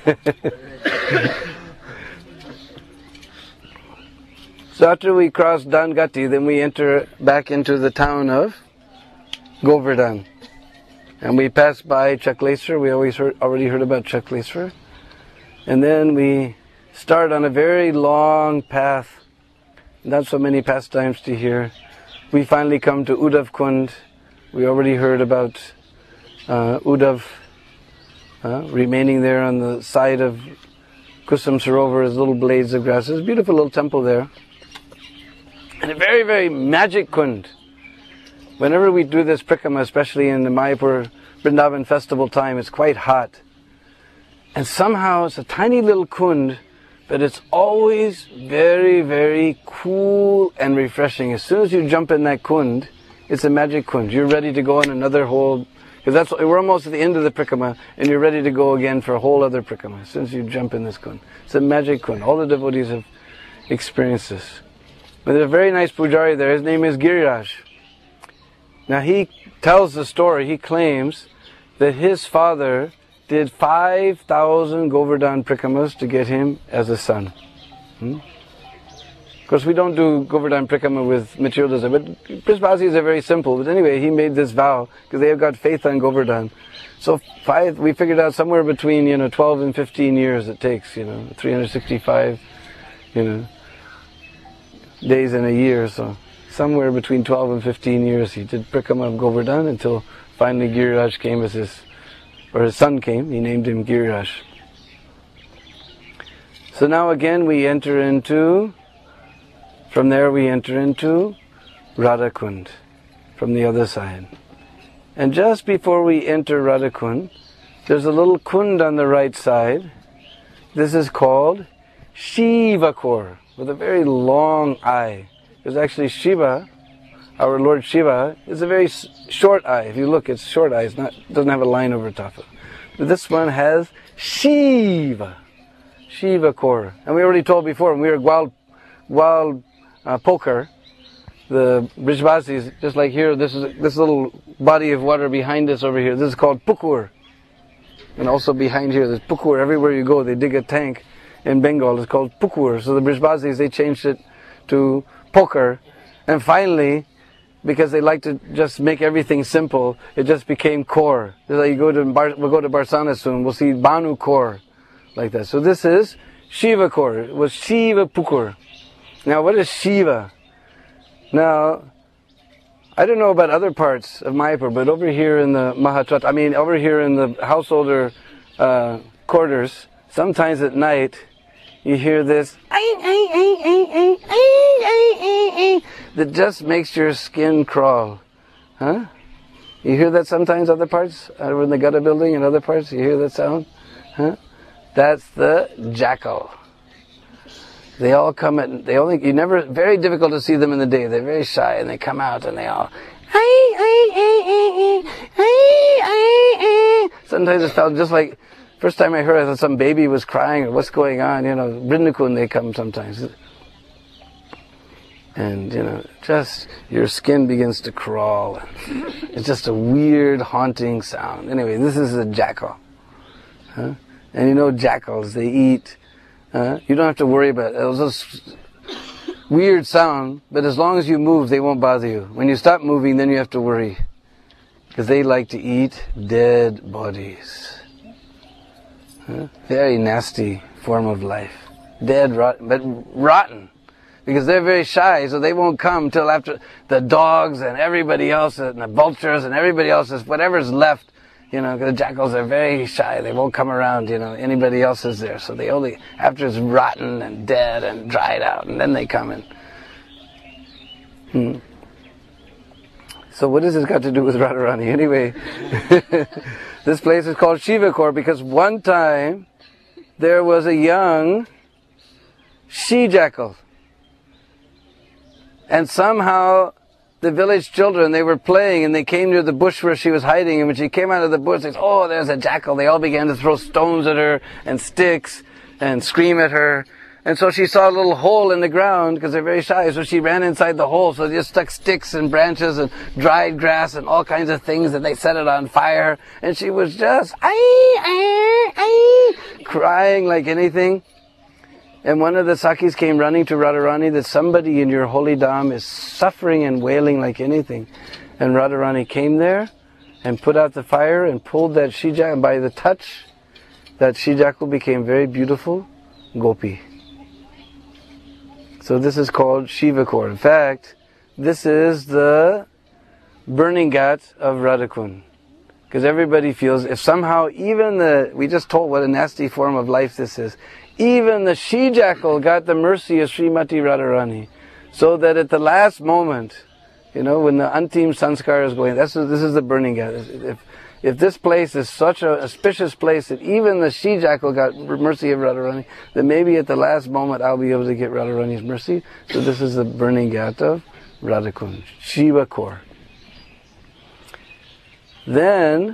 So after we cross Dangati, then we enter back into the town of Govardhan. And we pass by Chakleswar. We always heard, already heard about Chakleswar. And then we start on a very long path. Not so many pastimes to hear. We finally come to Uddhav Kund. We already heard about uh, Uddhav uh, remaining there on the side of Kusum Sarovar as little blades of grass. There's a beautiful little temple there. And a very, very magic kund. Whenever we do this prikrama, especially in the Mayapur Vrindavan festival time, it's quite hot. And somehow it's a tiny little kund, but it's always very, very cool and refreshing. As soon as you jump in that kund, it's a magic kund. You're ready to go on another whole, because that's we're almost at the end of the prikrama, and you're ready to go again for a whole other prikrama. As soon as you jump in this kund, it's a magic kund. All the devotees have experienced this. But there's a very nice pujari there. His name is Giriraj. Now he tells the story. He claims that his father did five thousand Govardhan prikramas to get him as a son. Hmm? Of course, we don't do Govardhan prikrama with material desire, but Brijbasis are very simple. But anyway, he made this vow because they have got faith on Govardhan. So five, we figured out somewhere between you know twelve and fifteen years it takes. You know, three hundred sixty-five, you know, days in a year. So somewhere between twelve and fifteen years, he did prikrama of Govardhan until finally Giriraj came as his. Or his son came, he named him Giriraj. So now again we enter into, from there we enter into Radhakund, from the other side. And just before we enter Radhakund, there's a little kund on the right side. This is called Shivakor, with a very long eye. There's actually Shiva, our Lord Shiva, is a very short eye. If you look, it's short eye. It's not, doesn't have a line over top of it. But this one has Shiva, Shiva Kor. And we already told before, when we were Gwal, Gwal uh, Pokar, the Brijbasis, just like here, this is this little body of water behind us over here. This is called Pukur. And also behind here, there's Pukur. Everywhere you go, they dig a tank in Bengal. It's called Pukur. So the Brijbasis, they changed it to Pokar. And finally, because they like to just make everything simple, it just became Kor. Just like you go to Bar, we'll go to Barsana soon, we'll see Banu Kor, like that. So this is Shiva Kor. It was Shiva Pukur. Now what is Shiva? Now, I don't know about other parts of Mayapur, but over here in the Mahatrat, I mean over here in the householder uh, quarters, sometimes at night, you hear this that just makes your skin crawl. Huh? You hear that sometimes other parts? Over in the Gada building and other parts, you hear that sound? Huh? That's the jackal. They all come at, they only, you never, very difficult to see them in the day. They're very shy and they come out and they all, sometimes it felt just like, first time I heard it, I thought some baby was crying or what's going on, you know, Brindakund they come sometimes. and you know, just your skin begins to crawl. It's just a weird, haunting sound. Anyway, this is a jackal. Huh? And you know jackals, they eat. Uh, you don't have to worry about it. It was this weird sound, but as long as you move, they won't bother you. When you stop moving, then you have to worry. Because they like to eat dead bodies. Huh? Very nasty form of life. Dead, rotten, but rotten. Because they're very shy, so they won't come till after the dogs and everybody else, and the vultures and everybody else, is whatever's left. You know, the jackals are very shy. They won't come around, you know, anybody else is there. So they only, after it's rotten and dead and dried out, and then they come in. Hmm. So what has this got to do with Radharani? Anyway, this place is called Shivakor because one time there was a young she-jackal. And somehow the village children, they were playing and they came near the bush where she was hiding, and when she came out of the bush, they said, oh, there's a jackal. They all began to throw stones at her and sticks and scream at her. And so she saw a little hole in the ground because they're very shy, so she ran inside the hole. So they just stuck sticks and branches and dried grass and all kinds of things, and they set it on fire. And she was just ay, ay, ay, crying like anything. And one of the Sakis came running to Radharani that somebody in your holy dham is suffering and wailing like anything. And Radharani came there and put out the fire and pulled that she-jackal, and by the touch, that she-jackal became very beautiful gopi. So this is called Shivakor. In fact, this is the burning ghat of Radhakund. Because everybody feels, if somehow even the, we just told what a nasty form of life this is, even the she-jackal got the mercy of Srimati Radharani. So that at the last moment, you know, when the antim sanskar is going, that's, this is the burning ghat. If, if this place is such an auspicious place that even the she-jackal got mercy of Radharani, then maybe at the last moment I'll be able to get Radharani's mercy. So this is the burning ghat of Radhakund, Shivakor. Then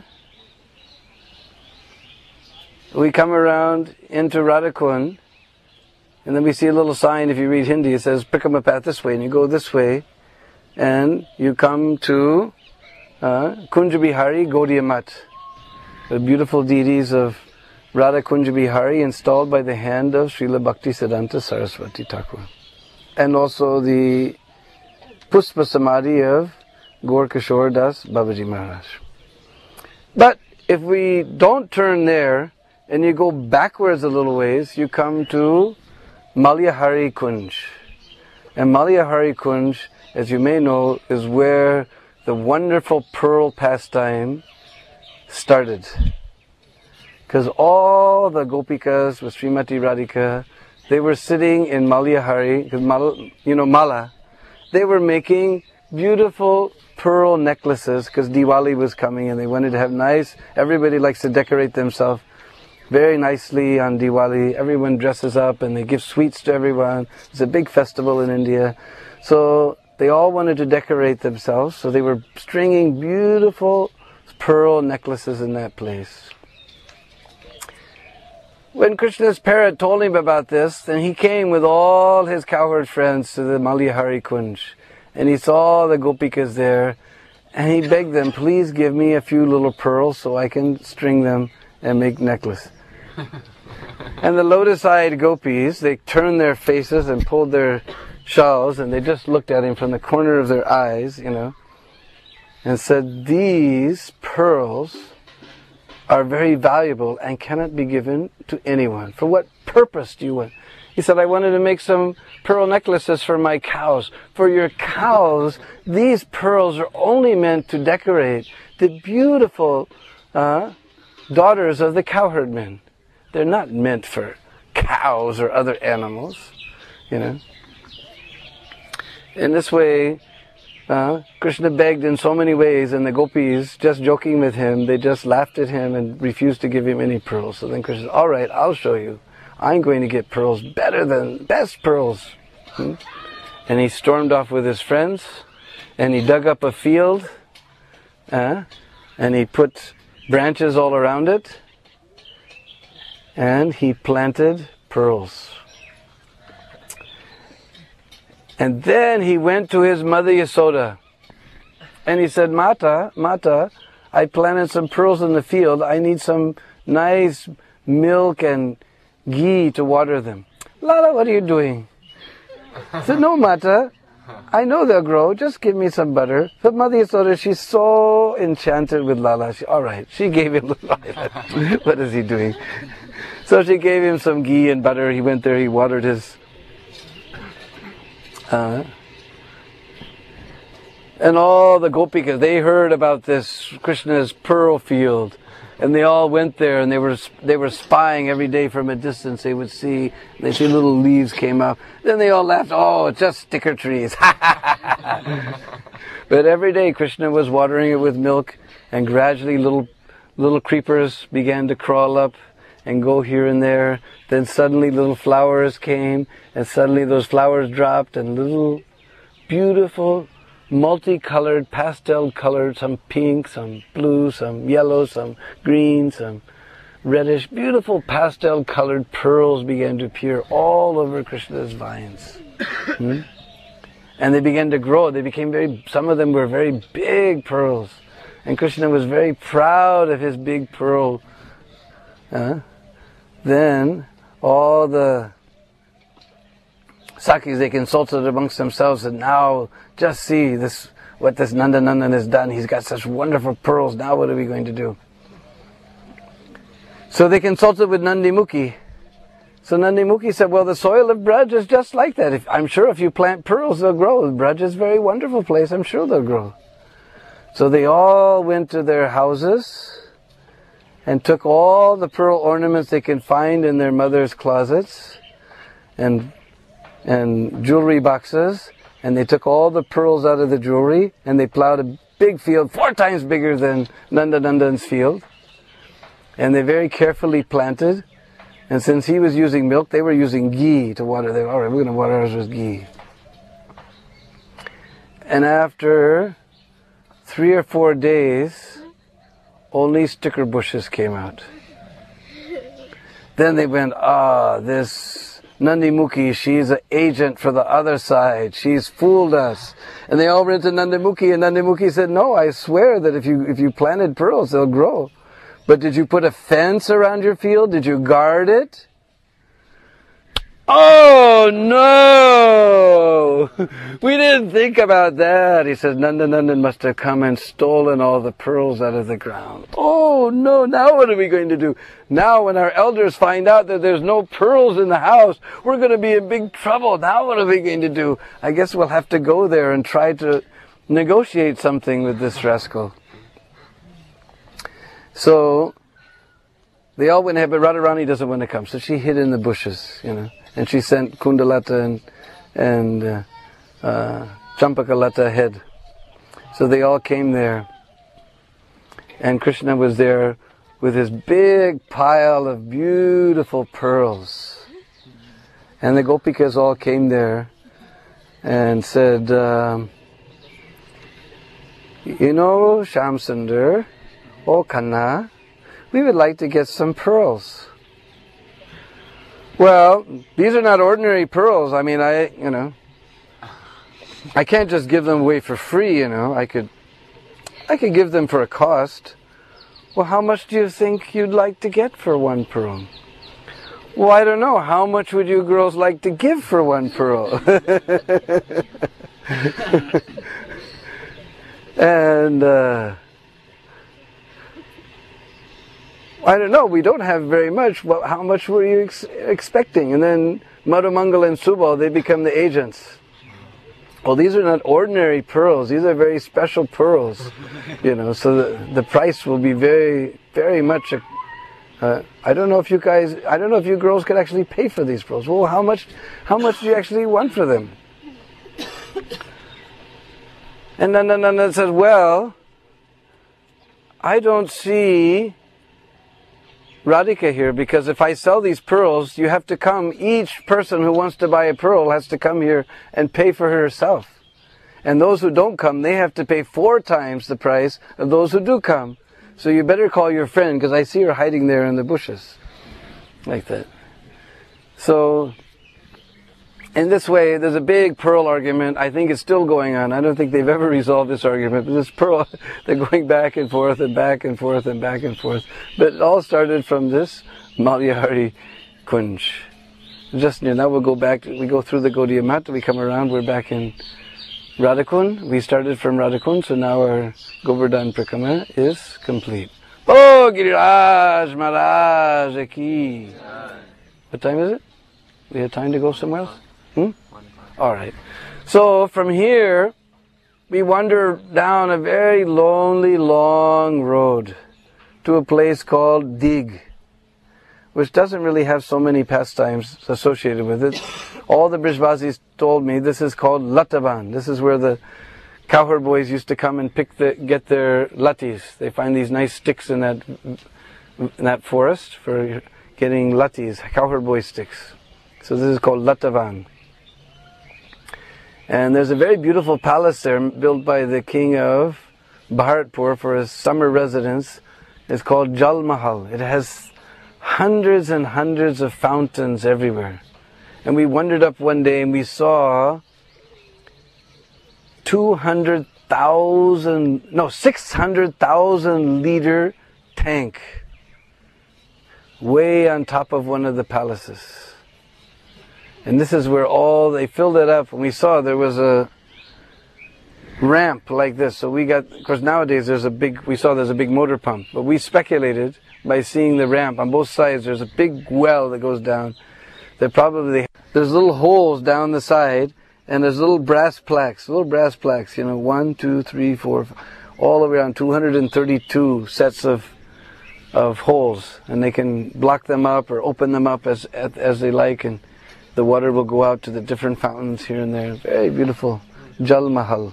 we come around into Radhakund, and then we see a little sign, if you read Hindi, it says, pick up a path this way, and you go this way, and you come to uh, Kunja Bihari Gaudiya Math, the beautiful deities of Radha Kunja Bihari installed by the hand of Srila Bhaktisiddhanta Saraswati Thakur. And also the Puspa Samadhi of Gaur Kishore Das Babaji Maharaj. But if we don't turn there, and you go backwards a little ways, you come to Malyahari Kunj. And Malyahari Kunj, as you may know, is where the wonderful pearl pastime started. Because all the gopikas with Srimati Radhika, they were sitting in Malyahari, because Mal, you know, Mala, they were making beautiful pearl necklaces because Diwali was coming and they wanted to have nice, everybody likes to decorate themselves very nicely on Diwali. Everyone dresses up and they give sweets to everyone. It's a big festival in India. So they all wanted to decorate themselves. So they were stringing beautiful pearl necklaces in that place. When Krishna's parrot told him about this, then he came with all his cowherd friends to the Malyahari Kunj. And he saw the gopikas there. And he begged them, please give me a few little pearls so I can string them and make necklace. And the lotus-eyed gopis, they turned their faces and pulled their shawls, and they just looked at him from the corner of their eyes, you know, and said, these pearls are very valuable and cannot be given to anyone. For what purpose do you want? He said, I wanted to make some pearl necklaces for my cows. For your cows, these pearls are only meant to decorate the beautiful uh, daughters of the cowherdmen. They're not meant for cows or other animals, you know. In this way, uh, Krishna begged in so many ways, and the gopis, just joking with him, they just laughed at him and refused to give him any pearls. So then Krishna said, all right, I'll show you. I'm going to get pearls better than, best pearls. Hmm? And he stormed off with his friends, and he dug up a field, uh, and he put branches all around it, and he planted pearls. And then he went to his mother Yasoda. And he said, Mata, Mata, I planted some pearls in the field. I need some nice milk and ghee to water them. Lala, what are you doing? I said, no, Mata, I know they'll grow. Just give me some butter. So Mother Yasoda, she's so enchanted with Lala. She, all right, she gave him the What is he doing? So she gave him some ghee and butter. He went there, he watered his... Uh, and all the gopikas, they heard about this Krishna's pearl field. And they all went there, and they were they were spying every day from a distance. They would see, they see little leaves came out. Then they all laughed, oh, it's just sticker trees. But every day Krishna was watering it with milk, and gradually little little creepers began to crawl up and go here and there. Then suddenly little flowers came, and suddenly those flowers dropped, and little beautiful multicolored, pastel colored, some pink, some blue, some yellow, some green, some reddish, beautiful pastel colored pearls began to appear all over Krishna's vines. Hmm? And they began to grow. They became very, some of them were very big pearls. And Krishna was very proud of his big pearl. Uh, then all the Sakis, they consulted amongst themselves, and now just see this, what this Nandanandan has done. He's got such wonderful pearls. Now what are we going to do? So they consulted with Nandimukhi. So Nandimukhi said, well, the soil of Braj is just like that. If, I'm sure if you plant pearls, they'll grow. Braj is a very wonderful place. I'm sure they'll grow. So they all went to their houses and took all the pearl ornaments they could find in their mother's closets and and jewelry boxes, and they took all the pearls out of the jewelry, and they plowed a big field, four times bigger than Nandanandan's field, and they very carefully planted. And since he was using milk, they were using ghee to water. They were, all right, we're going to water ours with ghee. And after three or four days, only sticker bushes came out. Then they went, ah, this Nandimukhi, she's an agent for the other side. She's fooled us. And they all went to Nandimukhi, and Nandimukhi said, no, I swear that if you if you planted pearls, they'll grow. But did you put a fence around your field? Did you guard it? Oh no! We didn't think about that. He says, Nandanandan must have come and stolen all the pearls out of the ground. Oh no, now what are we going to do? Now when our elders find out that there's no pearls in the house, we're going to be in big trouble. Now what are we going to do? I guess we'll have to go there and try to negotiate something with this rascal. So they all went ahead, but Radharani doesn't want to come. So she hid in the bushes, you know. And she sent Kundalata and, and uh, uh, Champakalata ahead. So they all came there. And Krishna was there with his big pile of beautiful pearls. And the Gopikas all came there and said, um, you know, Shamsundar, oh Kanna, we would like to get some pearls. Well, these are not ordinary pearls. I mean, I, you know, I can't just give them away for free, you know. I could, I could give them for a cost. Well, how much do you think you'd like to get for one pearl? Well, I don't know. How much would you girls like to give for one pearl? And, uh, I don't know, we don't have very much. Well, how much were you ex expecting? And then Madhumangal and Subal, they become the agents. Well, these are not ordinary pearls. These are very special pearls. You know, so the, the price will be very, very much... A, uh, I don't know if you guys, I don't know if you girls could actually pay for these pearls. Well, how much, how much do you actually want for them? And Nandanandan says, well, I don't see Radhika here, because if I sell these pearls, you have to come, each person who wants to buy a pearl has to come here and pay for herself. And those who don't come, they have to pay four times the price of those who do come. So you better call your friend, because I see her hiding there in the bushes. Like that. So in this way, there's a big Pearl argument. I think it's still going on. I don't think they've ever resolved this argument. But this Pearl, they're going back and forth and back and forth and back and forth. But it all started from this Malayahari Kunj. Just near. Now we'll go back. We go through the Gaudiya Math. We come around. We're back in Radhakund. We started from Radhakund, so now our Govardhan Parikrama is complete. Oh, Giriraj Maharaj Ki. What time is it? We have time to go somewhere else? Hmm? All right. So from here, we wander down a very lonely, long road to a place called Dig, which doesn't really have so many pastimes associated with it. All the Brijbasis told me this is called Latavan. This is where the cowherd boys used to come and pick the, get their latis. They find these nice sticks in that in that forest for getting latis, cowherd boy sticks. So this is called Latavan. And there's a very beautiful palace there built by the king of Bharatpur for his summer residence. It's called Jal Mahal. It has hundreds and hundreds of fountains everywhere. And we wandered up one day and we saw two hundred thousand, no, six hundred thousand liter tank way on top of one of the palaces. And this is where all, they filled it up, and we saw there was a ramp like this. So we got, of course nowadays there's a big, we saw there's a big motor pump, but we speculated by seeing the ramp on both sides. There's a big well that goes down. That probably, there's little holes down the side, and there's little brass plaques, little brass plaques, you know, one, two, three, four, five, all the way around two hundred thirty-two sets of of holes, and they can block them up or open them up as as they like, and the water will go out to the different fountains here and there. Very beautiful. Jal Mahal.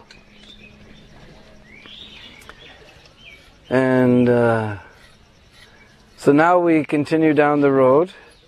And uh, so now we continue down the road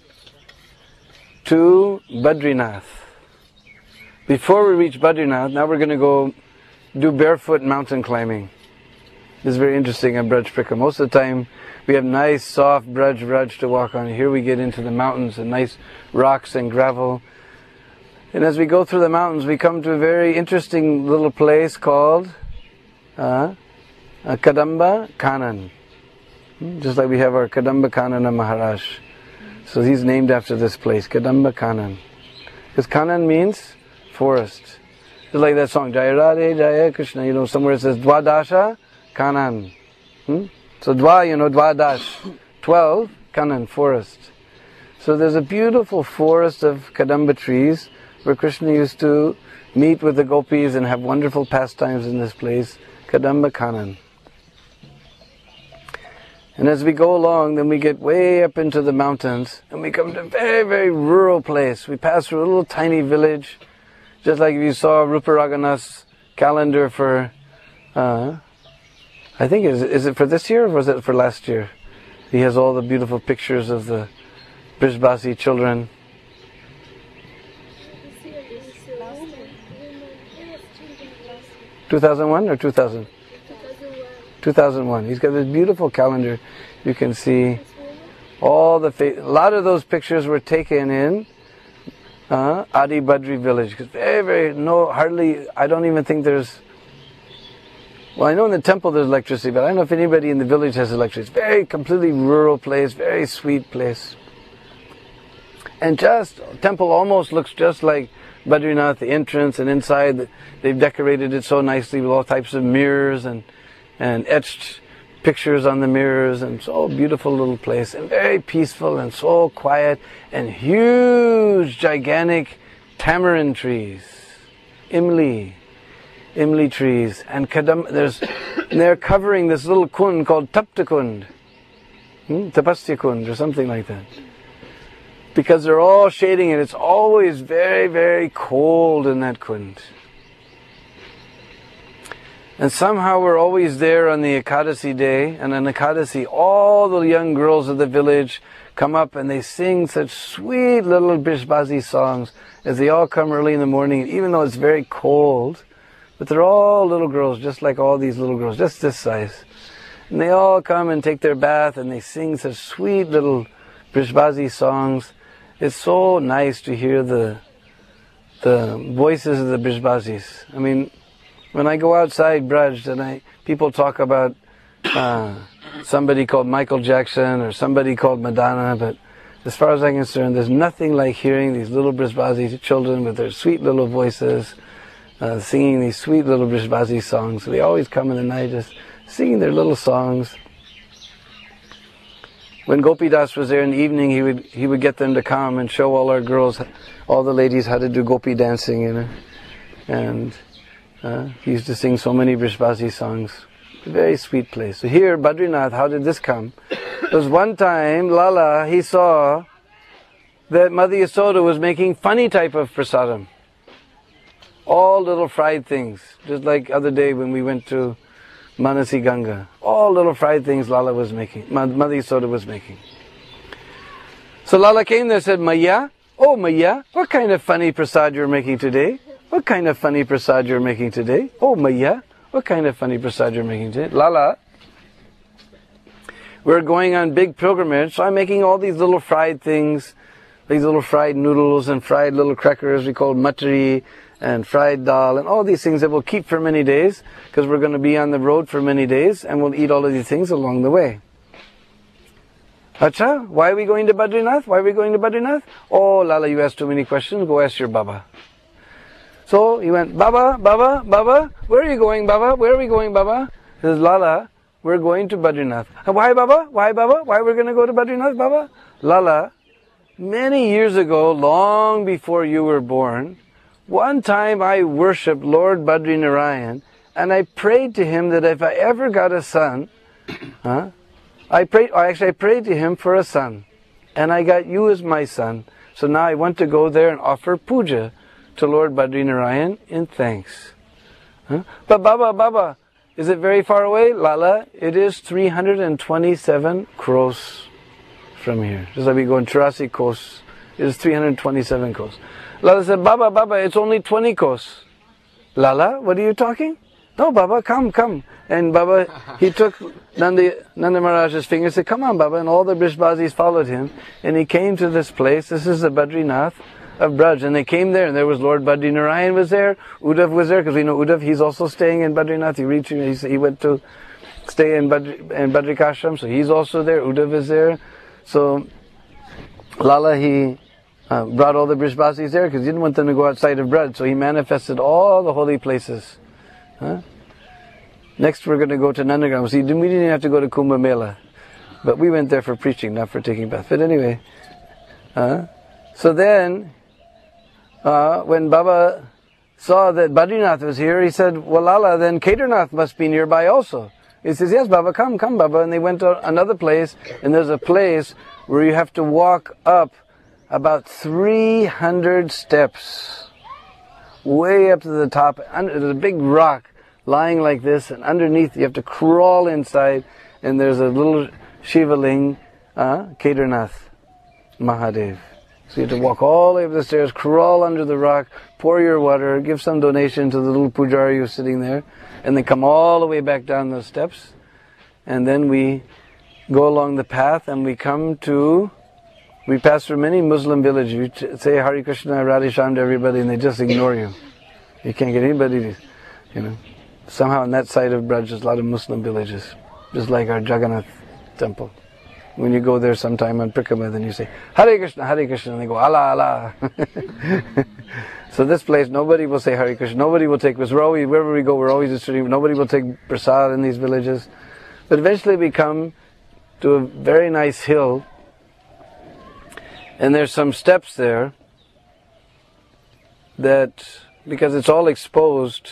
to Badrinath. Before we reach Badrinath, now we're going to go do barefoot mountain climbing. This is very interesting on Braj Parikrama. Most of the time we have nice soft Braj Braj to walk on. Here we get into the mountains and nice rocks and gravel. And as we go through the mountains, we come to a very interesting little place called uh, Kadamba Kanan. Just like we have our Kadamba Kanana Maharaj. So he's named after this place, Kadamba Kanan. Because Kanan means forest. Just like that song, Jaya Radhe Jaya Krishna, you know, somewhere it says Dwadasha Kanan. Hmm? So Dwa, you know, Dwadash, twelve, Kanan, forest. So there's a beautiful forest of Kadamba trees where Krishna used to meet with the gopis and have wonderful pastimes in this place, Kadamba Kanan. And as we go along, then we get way up into the mountains and we come to a very, very rural place. We pass through a little tiny village, just like if you saw Rupa Raghunath's calendar for, uh, I think, is, is it for this year or was it for last year? He has all the beautiful pictures of the Brijbasi children. two thousand one or two thousand? two thousand one. He's got this beautiful calendar. You can see all the, fa- a lot of those pictures were taken in uh, Adi Badri village. Very, very, no, hardly, I don't even think there's, well, I know in the temple there's electricity, but I don't know if anybody in the village has electricity. It's very completely rural place, very sweet place. And just, temple almost looks just like Badrinath, the entrance, and inside they've decorated it so nicely with all types of mirrors and, and etched pictures on the mirrors, and so beautiful little place, and very peaceful and so quiet, and huge, gigantic tamarind trees, imli. Imli trees, and kadam, there's, they're covering this little kund called Tapta Kund, hmm? Tapasya Kund, or something like that. Because they're all shading it. It's always very, very cold in that kund. And somehow we're always there on the Ekadasi day, and on Ekadasi, all the young girls of the village come up and they sing such sweet little Brijbasi songs as they all come early in the morning, even though it's very cold. But they're all little girls, just like all these little girls, just this size. And they all come and take their bath and they sing such sweet little Brijbasi songs. It's so nice to hear the the voices of the Brijbasis. I mean, when I go outside Braj, and I people talk about uh, somebody called Michael Jackson or somebody called Madonna, but as far as I'm concerned, there's nothing like hearing these little Brijbasi children with their sweet little voices, uh, singing these sweet little Brijbasi songs. So they always come in the night just singing their little songs. When Gopi Das was there in the evening, he would he would get them to come and show all our girls, all the ladies, how to do Gopi dancing, you know. And uh, he used to sing so many Brijbasi songs. A very sweet place. So here, Badrinath, how did this come? It was one time, Lala, he saw that Mother Yasoda was making funny type of prasadam. All little fried things. Just like other day when we went to Manasi Ganga. All little fried things Lala was making, Mother Yasoda was making. So Lala came there and said, Maya, oh Maya, what kind of funny prasad you're making today? What kind of funny prasad you're making today? Oh Maya, what kind of funny prasad you're making today? Lala, we're going on big pilgrimage, so I'm making all these little fried things, these little fried noodles and fried little crackers we call matri, and fried dal, and all these things that we'll keep for many days, because we're going to be on the road for many days, and we'll eat all of these things along the way. Acha, why are we going to Badrinath? Why are we going to Badrinath? Oh, Lala, you asked too many questions, go ask your Baba. So he went, Baba, Baba, Baba, where are you going, Baba? Where are we going, Baba? He says, Lala, we're going to Badrinath. Why, Baba? Why, Baba? Why we're going to go to Badrinath, Baba? Lala, many years ago, long before you were born, one time I worshipped Lord Badri Narayan, and I prayed to him that if I ever got a son, huh, I prayed, or actually I prayed to him for a son, and I got you as my son. So now I want to go there and offer puja to Lord Badri Narayan in thanks. Huh? But Baba, Baba, is it very far away? Lala, it is three hundred twenty-seven kros from here. Just like we go in Churasi kos, it is three hundred twenty-seven kos. Lala said, Baba, Baba, it's only twenty kos. Lala, what are you talking? No, Baba, come, come. And Baba, he took Nanda, Nanda Maharaj's finger and said, come on, Baba. And all the Brijbasis followed him. And he came to this place. This is the Badrinath of Braj. And they came there, and there was Lord Badri Narayan was there. Uddhav was there, because we know Uddhav, he's also staying in Badrinath. He reached, he, he went to stay in, Badri, in Badrikashram, so he's also there. Uddhav is there. So, Lala, he uh, brought all the Brijbasis there, because he didn't want them to go outside of Braj. So he manifested all the holy places. Huh? Next we're going to go to Nandagram. See, we didn't even have to go to Kumbh Mela, but we went there for preaching, not for taking bath. But anyway, uh, so then, uh, when Baba saw that Badrinath was here, he said, well, Lala, then Kedarnath must be nearby also. He says, yes, Baba, come, come, Baba. And they went to another place, and there's a place where you have to walk up about three hundred steps, way up to the top. There's a big rock lying like this, and underneath you have to crawl inside, and there's a little Shiva Ling, uh, Kedarnath Mahadev. So you have to walk all the way up the stairs, crawl under the rock, pour your water, give some donation to the little pujari who's sitting there, and then come all the way back down those steps. And then we go along the path, and we come to, we pass through many Muslim villages. You t- say Hare Krishna, Radhe Shyam to everybody, and they just ignore you. You can't get anybody to, you know. Somehow on that side of Braj, there's a lot of Muslim villages, just like our Jagannath temple. When you go there sometime on Prikrama, then you say, Hare Krishna, Hare Krishna, and they go, Allah, Allah. So this place, nobody will say Hare Krishna, nobody will take, because we're always, wherever we go, we're always distributing, nobody will take prasad in these villages. But eventually we come to a very nice hill, and there's some steps there that, because it's all exposed,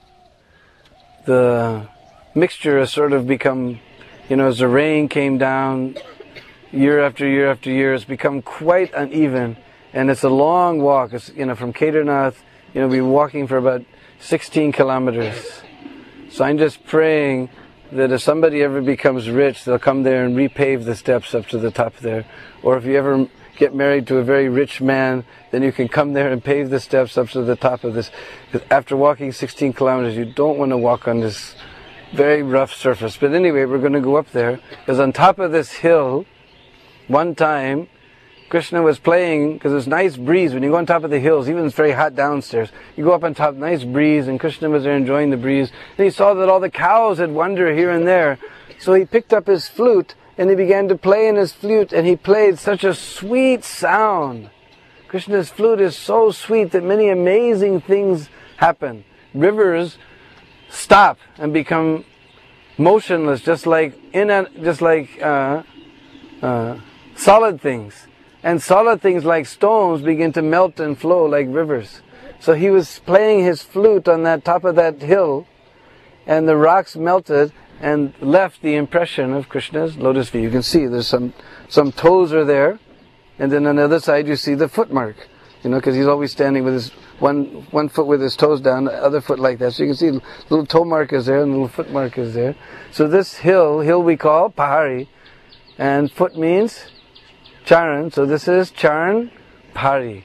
the mixture has sort of become, you know, as the rain came down year after year after year, it's become quite uneven, and it's a long walk. It's, you know, from Kedarnath, you know, we're walking for about sixteen kilometers. So I'm just praying that if somebody ever becomes rich, they'll come there and repave the steps up to the top there. Or if you ever get married to a very rich man, then you can come there and pave the steps up to the top of this. Because after walking sixteen kilometers, you don't want to walk on this very rough surface. But anyway, we're going to go up there, because on top of this hill, one time, Krishna was playing, because it's nice breeze when you go on top of the hills, even it's very hot downstairs. You go up on top, nice breeze, and Krishna was there enjoying the breeze. And he saw that all the cows had wandered here and there. So he picked up his flute, and he began to play in his flute, and he played such a sweet sound. Krishna's flute is so sweet that many amazing things happen. Rivers stop and become motionless, just like in a, just like uh, uh, solid things. And solid things like stones begin to melt and flow like rivers. So he was playing his flute on that top of that hill, and the rocks melted and left the impression of Krishna's lotus feet. You can see there's some some toes are there, and then on the other side you see the footmark. You know, because he's always standing with his one one foot with his toes down, the other foot like that. So you can see little toe mark is there and little foot mark is there. So this hill, hill we call Pahari, and foot means Charan, so this is Charan Pahari.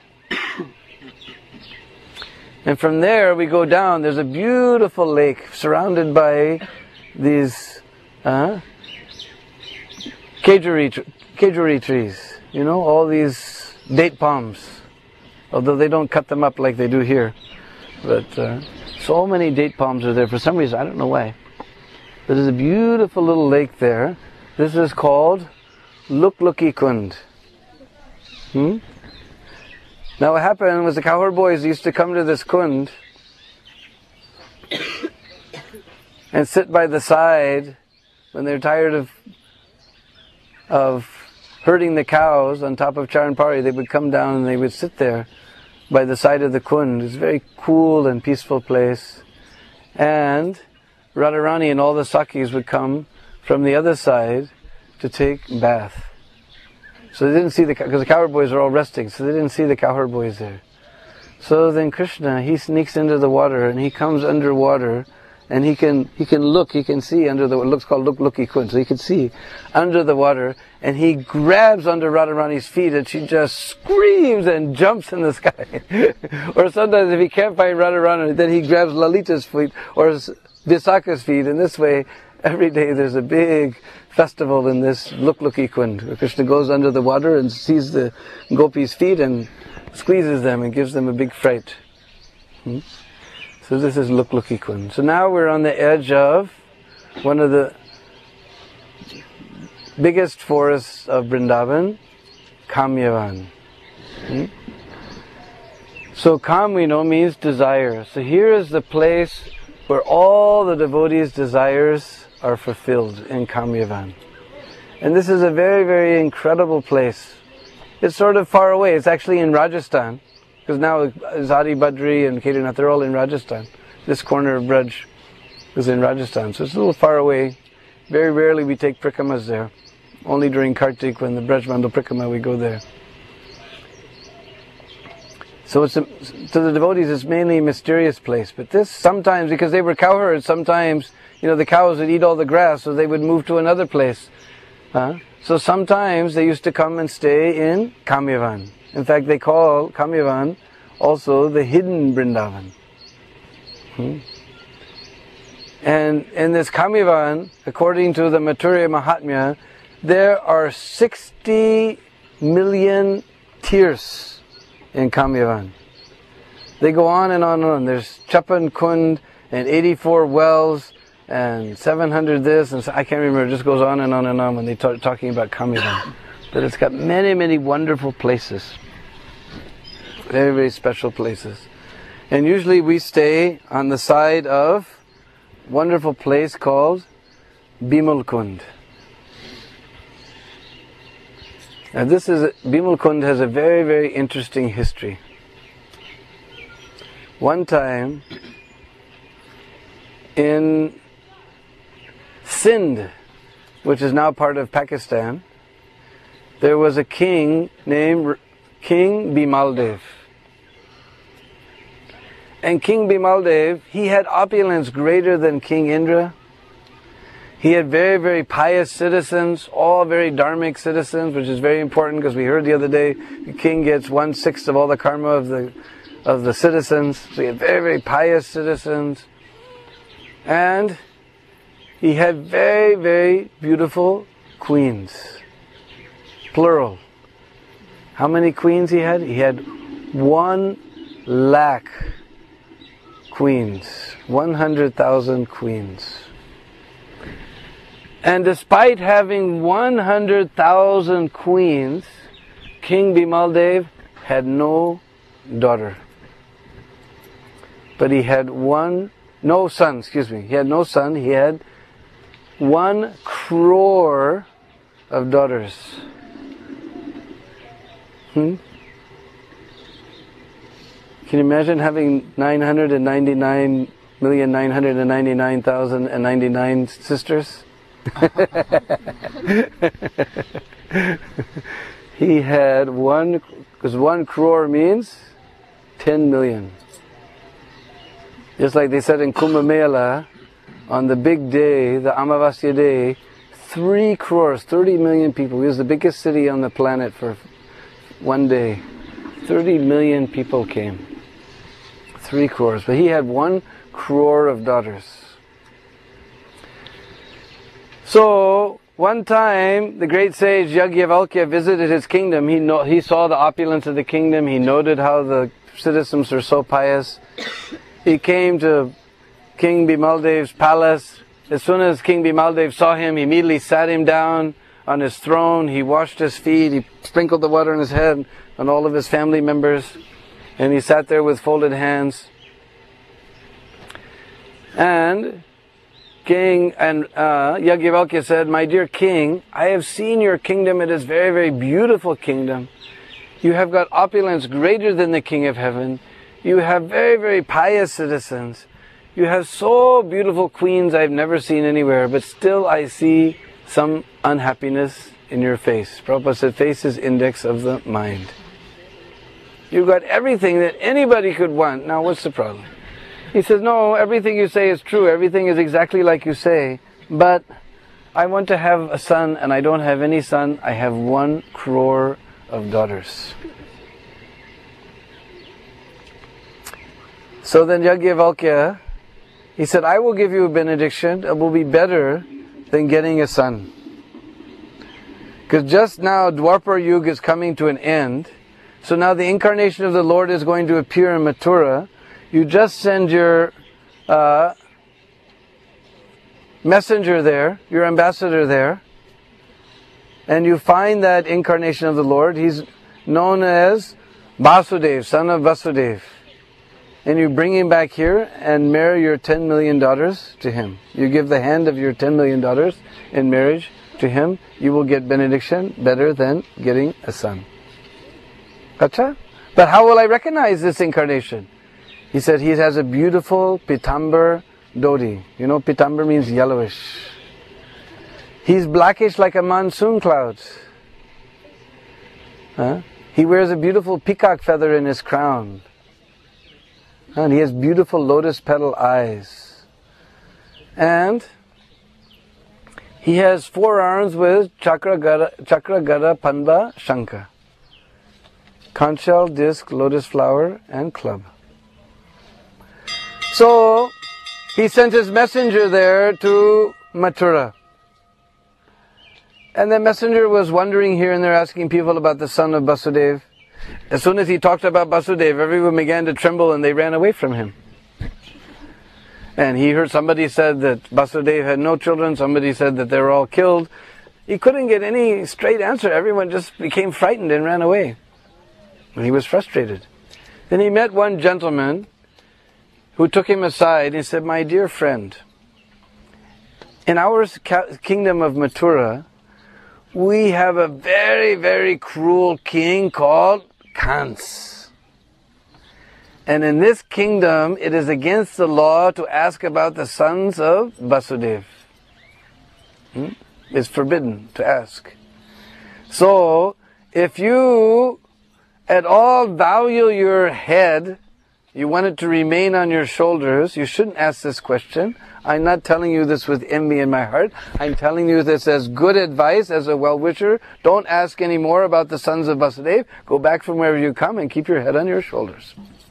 And from there we go down, there's a beautiful lake surrounded by these uh, kejuri, kejuri trees, you know, all these date palms, although they don't cut them up like they do here. But uh, so many date palms are there for some reason, I don't know why. But there's a beautiful little lake there. This is called Luklukki Kund. Hmm? Now what happened was the cowherd boys used to come to this kund and sit by the side when they're tired of of herding the cows on top of Charan Pahari. They would come down and they would sit there by the side of the kund. It's a very cool and peaceful place. And Radharani and all the Sakhis would come from the other side to take bath. So they didn't see the, because the cowherd boys are all resting, so they didn't see the cowherd boys there. So then Krishna, he sneaks into the water and he comes underwater, and he can he can look, he can see under the, it looks called Luklukki Kund, so he can see under the water, and he grabs under Radharani's feet and she just screams and jumps in the sky. Or sometimes if he can't find Radharani, then he grabs Lalita's feet or Visakha's feet, and this way every day there's a big festival in this Luklukki Kund, where Krishna goes under the water and sees the gopis' feet and squeezes them and gives them a big fright. Hmm? So this is Luklukki Kund. So now we're on the edge of one of the biggest forests of Vrindavan, Kamyavan. Hmm? So Kam, we know, means desire. So here is the place where all the devotees' desires are fulfilled, in Kamyavan. And this is a very, very incredible place. It's sort of far away. It's actually in Rajasthan, because now Zadi, Badri and Kedarnath, they're all in Rajasthan. This corner of Braj is in Rajasthan, so it's a little far away. Very rarely we take prikamas there. Only during Kartik, when the Braj Mandal Prikama, we go there. So it's a, to the devotees, it's mainly a mysterious place. But this, sometimes, because they were cowherds, sometimes, you know, the cows would eat all the grass, so they would move to another place. Huh? So sometimes they used to come and stay in Kamyavan. In fact, they call Kamyavan also the hidden Vrindavan. Hmm? And in this Kamyavan, according to the Mathurya Mahatmya, there are sixty million tears in Kamyavan. They go on and on and on. There's Chapan Kund and eighty-four wells and seven hundred this, and so, I can't remember, it just goes on and on and on when they start talking about Kamyavan. But it's got many, many wonderful places. Very, very special places. And usually we stay on the side of a wonderful place called Bimal Kund. Now this is, Bimal Kund has a very, very interesting history. One time, in Sindh, which is now part of Pakistan, there was a king named King Bimaldev. And King Bimaldev, he had opulence greater than King Indra. He had very, very pious citizens, all very dharmic citizens, which is very important, because we heard the other day the king gets one-sixth of all the karma of the of the citizens. So he had very, very pious citizens. And he had very, very beautiful queens. Plural. How many queens he had? He had one lakh queens. One hundred thousand queens. And despite having one hundred thousand queens, King Bimaldev had no daughter. But he had one, no son, excuse me. He had no son, he had one crore of daughters. Hmm? Can you imagine having nine hundred ninety-nine million nine hundred ninety-nine thousand ninety-nine sisters? He had one, because one crore means ten million. Just like they said in Kumbh Mela, on the big day, the Amavasya day, three crores, thirty million people. It was the biggest city on the planet for one day. thirty million people came. Three crores. But he had one crore of daughters. So, one time, the great sage Yajnavalkya visited his kingdom. He, no, he saw the opulence of the kingdom. He noted how the citizens were so pious. He came to King Bimaldev's palace. As soon as King Bimaldev saw him, he immediately sat him down on his throne. He washed his feet. He sprinkled the water on his head and all of his family members. And he sat there with folded hands. And King and uh, Yajnavalkya said, "My dear king, I have seen your kingdom. It is a very, very beautiful kingdom. You have got opulence greater than the king of heaven. You have very, very pious citizens. You have so beautiful queens I've never seen anywhere, but still I see some unhappiness in your face." Prabhupada said, face is index of the mind. You've got everything that anybody could want. Now what's the problem? He says, no, everything you say is true. Everything is exactly like you say. But I want to have a son and I don't have any son. I have one crore of daughters. So then Yajnavalkya, he said, I will give you a benediction. It will be better than getting a son. Because just now Dwapara Yuga is coming to an end. So now the incarnation of the Lord is going to appear in Mathura. You just send your uh, messenger there, your ambassador there, and you find that incarnation of the Lord. He's known as Vasudev, son of Vasudev. And you bring him back here and marry your ten million daughters to him. You give the hand of your ten million daughters in marriage to him. You will get benediction better than getting a son. Acha? But how will I recognize this incarnation? He said he has a beautiful pitambar dhoti. You know, pitambar means yellowish. He's blackish like a monsoon cloud. Huh? He wears a beautiful peacock feather in his crown. And he has beautiful lotus petal eyes. And he has four arms with chakra, gada, chakra, gada, panba, shankha. Conch shell, disc, lotus flower, and club. So, he sent his messenger there to Mathura. And the messenger was wandering here and there asking people about the son of Vasudev. As soon as he talked about Vasudev, everyone began to tremble and they ran away from him. And he heard somebody said that Vasudev had no children, somebody said that they were all killed. He couldn't get any straight answer. Everyone just became frightened and ran away. And he was frustrated. Then he met one gentleman who took him aside and said, my dear friend, in our kingdom of Mathura, we have a very, very cruel king called Kans. And in this kingdom, it is against the law to ask about the sons of Vasudev. Hmm? It's forbidden to ask. So, if you at all value your head, you want it to remain on your shoulders, you shouldn't ask this question. I'm not telling you this with envy in my heart. I'm telling you this as good advice, as a well-wisher. Don't ask any more about the sons of Vasudev. Go back from wherever you come and keep your head on your shoulders.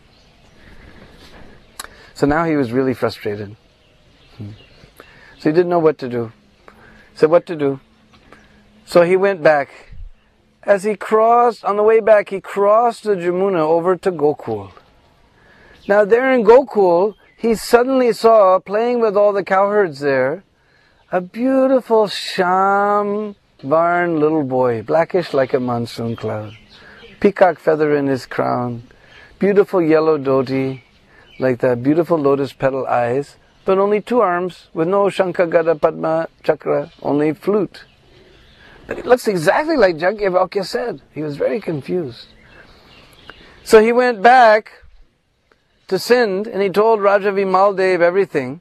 So now he was really frustrated. So he didn't know what to do. He said, what to do? So he went back as he crossed, on the way back, he crossed the Jamuna over to Gokul. Now there in Gokul, he suddenly saw, playing with all the cowherds there, a beautiful Sham Varn little boy, blackish like a monsoon cloud, peacock feather in his crown, beautiful yellow dhoti, like that beautiful lotus petal eyes, but only two arms, with no Shankha, Gada, Padma, Chakra, only flute. But it looks exactly like Yajnavalkya said. He was very confused. So he went back to Sindh and he told Raja Vimaldev everything.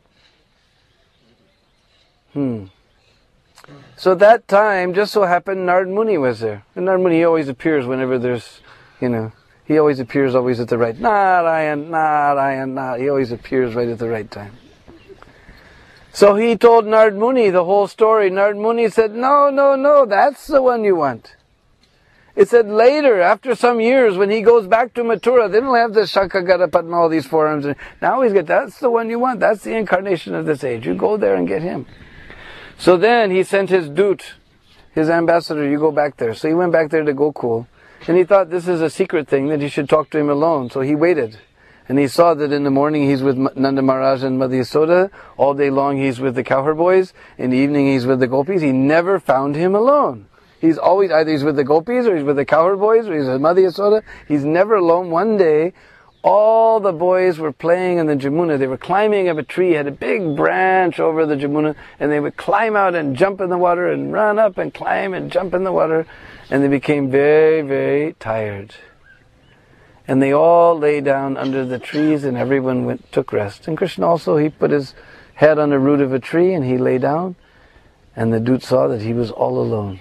Hmm. So that time, just so happened, Narad Muni was there. And Narad Muni, he always appears whenever there's, you know, he always appears always at the right, Narayan, Narayan, Narayan. He always appears right at the right time. So he told Narad Muni the whole story. Narad Muni said, no, no, no, that's the one you want. It said later, after some years, when he goes back to Mathura, they don't have the Shankha, Gada, Padma, all these four arms. Now he's got, that's the one you want. That's the incarnation of this age. You go there and get him. So then he sent his dut, his ambassador, you go back there. So he went back there to Gokul. And he thought this is a secret thing, that he should talk to him alone. So he waited. And he saw that in the morning he's with Nanda Maharaj and Madhya Yasoda. All day long he's with the cowherd boys. In the evening he's with the gopis. He never found him alone. He's always, either he's with the gopis, or he's with the cowherd boys, or he's with Madhya Yasoda. He's never alone. One day, all the boys were playing in the Jamuna. They were climbing up a tree, had a big branch over the Jamuna, and they would climb out and jump in the water, and run up and climb and jump in the water. And they became very, very tired. And they all lay down under the trees, and everyone went, took rest. And Krishna also, he put his head on the root of a tree, and he lay down. And the Dut saw that he was all alone.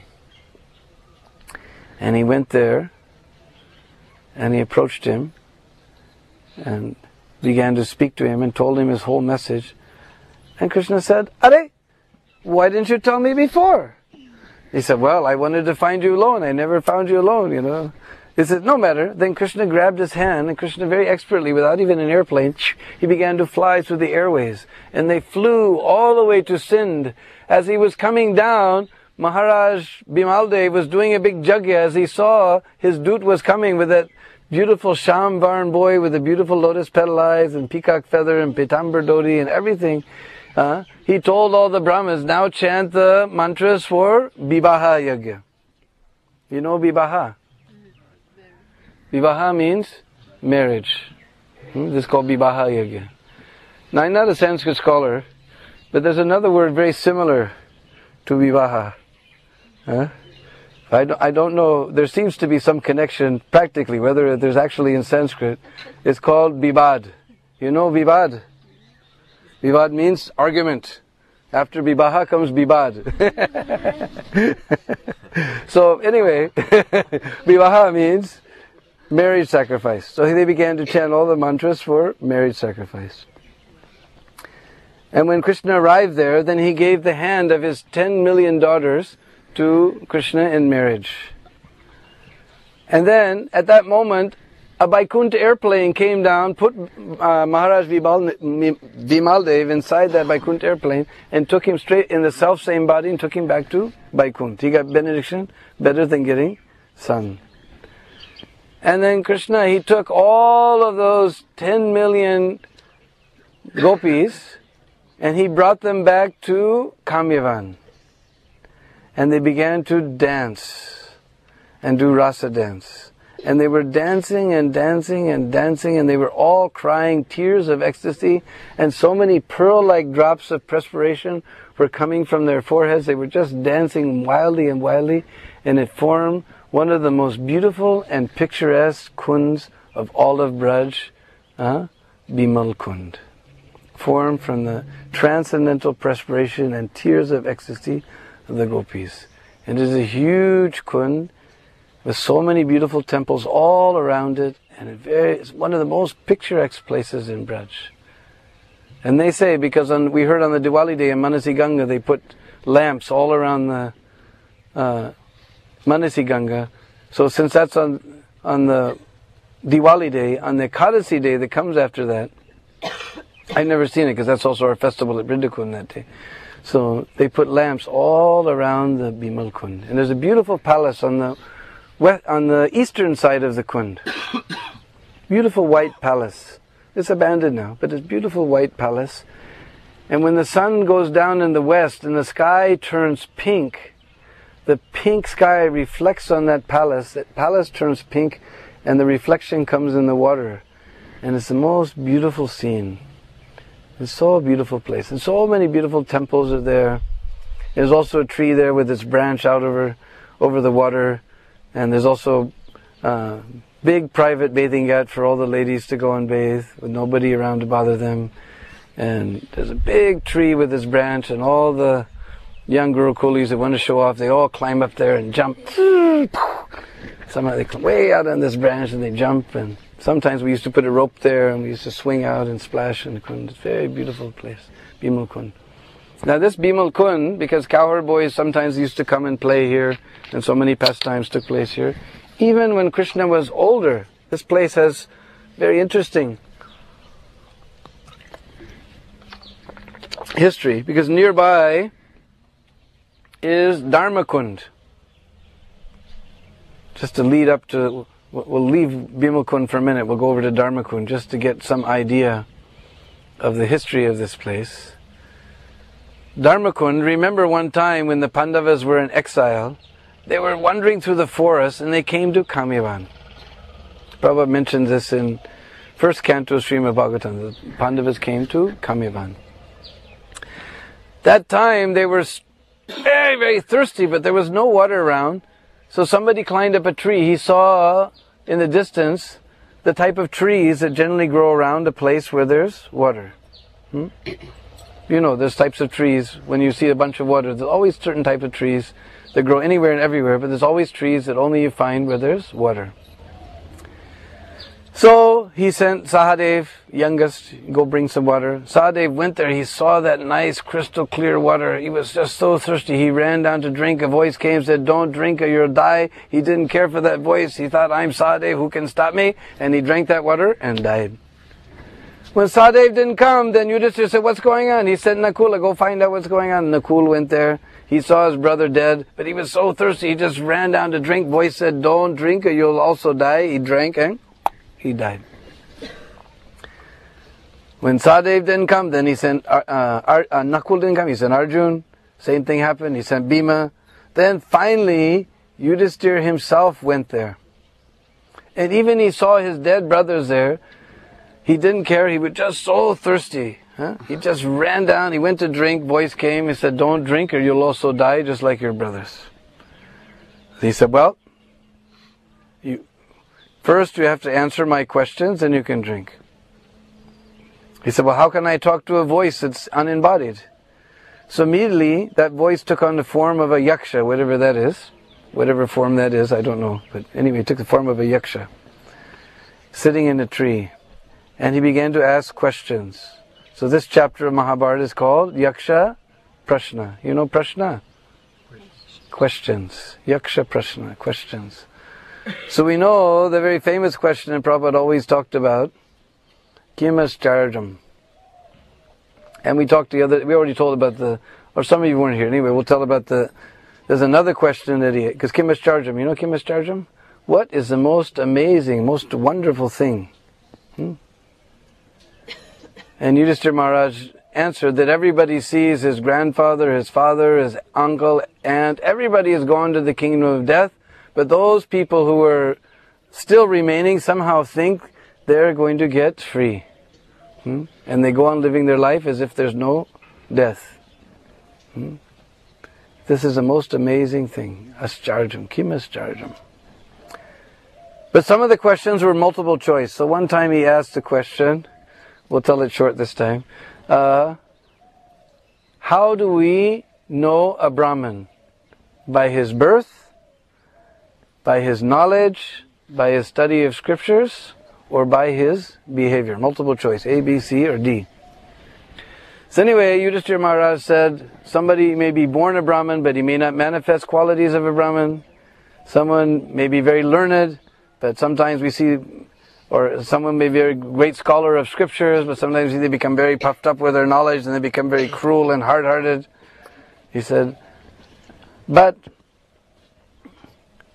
And he went there, and he approached him, and began to speak to him, and told him his whole message. And Krishna said, Are, why didn't you tell me before? He said, well, I wanted to find you alone. I never found you alone, you know. He said, no matter. Then Krishna grabbed his hand, and Krishna very expertly, without even an airplane, he began to fly through the airways. And they flew all the way to Sindh. As he was coming down, Maharaj Bimaldev was doing a big yajna. As he saw his dut was coming with that beautiful Sham Varn boy with the beautiful lotus petal eyes and peacock feather and pitambar dhoti and everything. Uh, he told all the Brahmas, now chant the mantras for Vivaha Yajna. You know Vivaha? Vivaha means marriage. Hmm? This is called Vivaha Yajna. Now I'm not a Sanskrit scholar, but there's another word very similar to Vivaha. Huh? I don't, I don't know, there seems to be some connection practically, whether there's actually in Sanskrit. It's called Vibad. You know Vibad? Vivad means argument. After Vivaha comes Vibad. So anyway, Vivaha means marriage sacrifice. So they began to chant all the mantras for marriage sacrifice. And when Krishna arrived there, then he gave the hand of his ten million daughters to Krishna in marriage. And then, at that moment, a Vaikuntha airplane came down, put uh, Maharaj Vimaldev inside that Vaikuntha airplane, and took him straight in the self-same body and took him back to Vaikuntha. He got benediction, better than getting son. And then Krishna, he took all of those ten million gopis, and he brought them back to Kamyavan. And they began to dance and do rasa dance. And they were dancing and dancing and dancing, and they were all crying tears of ecstasy, and so many pearl-like drops of perspiration were coming from their foreheads. They were just dancing wildly and wildly, and it formed one of the most beautiful and picturesque kunds of all of Braj, uh, Bimal Kund, formed from the transcendental perspiration and tears of ecstasy of the gopis. It is a huge kund with so many beautiful temples all around it, and it very, it's one of the most picturesque places in Braj. And they say, because on, we heard on the Diwali day in Manasi Ganga, they put lamps all around the uh, Manasi Ganga. So since that's on on the Diwali day, on the Ekadasi day that comes after that, I've never seen it because that's also our festival at Vrindakund that day. So they put lamps all around the Bimal Kund. And there's a beautiful palace on the west, on the eastern side of the Kund. Beautiful white palace. It's abandoned now, but it's a beautiful white palace. And when the sun goes down in the west and the sky turns pink, the pink sky reflects on that palace. That palace turns pink and the reflection comes in the water. And it's the most beautiful scene. It's so a beautiful place. And so many beautiful temples are there. There's also a tree there with its branch out over, over the water. And there's also uh, big private bathing yacht for all the ladies to go and bathe with nobody around to bother them. And there's a big tree with its branch, and all the young Guru coolies that want to show off, they all climb up there and jump. Somehow they climb way out on this branch and they jump. And sometimes we used to put a rope there and we used to swing out and splash in the Kund. It's a very beautiful place, Bimal Kund. Now this Bimal Kund, because cowherd boys sometimes used to come and play here, and so many pastimes took place here. Even when Krishna was older, this place has very interesting history, because nearby is Dharma Kund. Just to lead up to, we'll leave Bimal Kund for a minute, we'll go over to Dharma Kund just to get some idea of the history of this place. Dharma Kund, remember one time when the Pandavas were in exile, they were wandering through the forest and they came to Kamyavan. Prabhupada mentions this in first canto of Srimad Bhagavatam. The Pandavas came to Kamyavan. That time they were very, very thirsty, but there was no water around. So somebody climbed up a tree. He saw in the distance the type of trees that generally grow around a place where there's water. Hmm? You know, there's types of trees, when you see a bunch of water, there's always certain type of trees that grow anywhere and everywhere, but there's always trees that only you find where there's water. So he sent Sahadev, youngest, go bring some water. Sahadev went there, he saw that nice crystal clear water. He was just so thirsty, he ran down to drink. A voice came and said, don't drink or you'll die. He didn't care for that voice. He thought, I'm Sahadev, who can stop me? And he drank that water and died. When Sahadev didn't come, then Yudhishthira said, what's going on? He said, Nakula, go find out what's going on. Nakul went there. He saw his brother dead, but he was so thirsty, he just ran down to drink. Voice said, don't drink or you'll also die. He drank and he died. When Sahadev didn't come, then he sent, uh, uh, uh, Nakul didn't come, he sent Arjun. Same thing happened, he sent Bhima. Then finally, Yudhishthira himself went there. And even he saw his dead brothers there. He didn't care, he was just so thirsty. Huh? He just ran down, he went to drink, voice came, he said, don't drink or you'll also die just like your brothers. He said, well, you, first you have to answer my questions, then you can drink. He said, well, how can I talk to a voice that's unembodied? So immediately, that voice took on the form of a yaksha, whatever that is. Whatever form that is, I don't know. But anyway, it took the form of a yaksha, sitting in a tree. And he began to ask questions. So this chapter of Mahabharata is called Yaksha Prashna. You know Prashna? Questions. Yaksha Prashna, questions. So we know the very famous question that Prabhupada always talked about, Kimascharjam. And we talked the other, we already told about the, or some of you weren't here. Anyway, we'll tell about the, there's another question that he, because Kimascharjam, you know Kimascharjam? What is the most amazing, most wonderful thing? Hmm? And Yudhishthira Maharaj answered that everybody sees his grandfather, his father, his uncle, aunt, everybody has gone to the kingdom of death, but those people who are still remaining somehow think they're going to get free. Hmm? And they go on living their life as if there's no death. Hmm? This is the most amazing thing. Ascharjam, Kimascharjam. But some of the questions were multiple choice. So one time he asked a question, we'll tell it short this time. Uh, how do we know a Brahmin? By his birth, by his knowledge, by his study of scriptures, or by his behavior? Multiple choice, A, B, C, or D. So anyway, Yudhishthira Maharaj said, somebody may be born a Brahmin, but he may not manifest qualities of a Brahmin. Someone may be very learned, but sometimes we see, or someone may be a great scholar of scriptures, but sometimes they become very puffed up with their knowledge and they become very cruel and hard-hearted. He said, but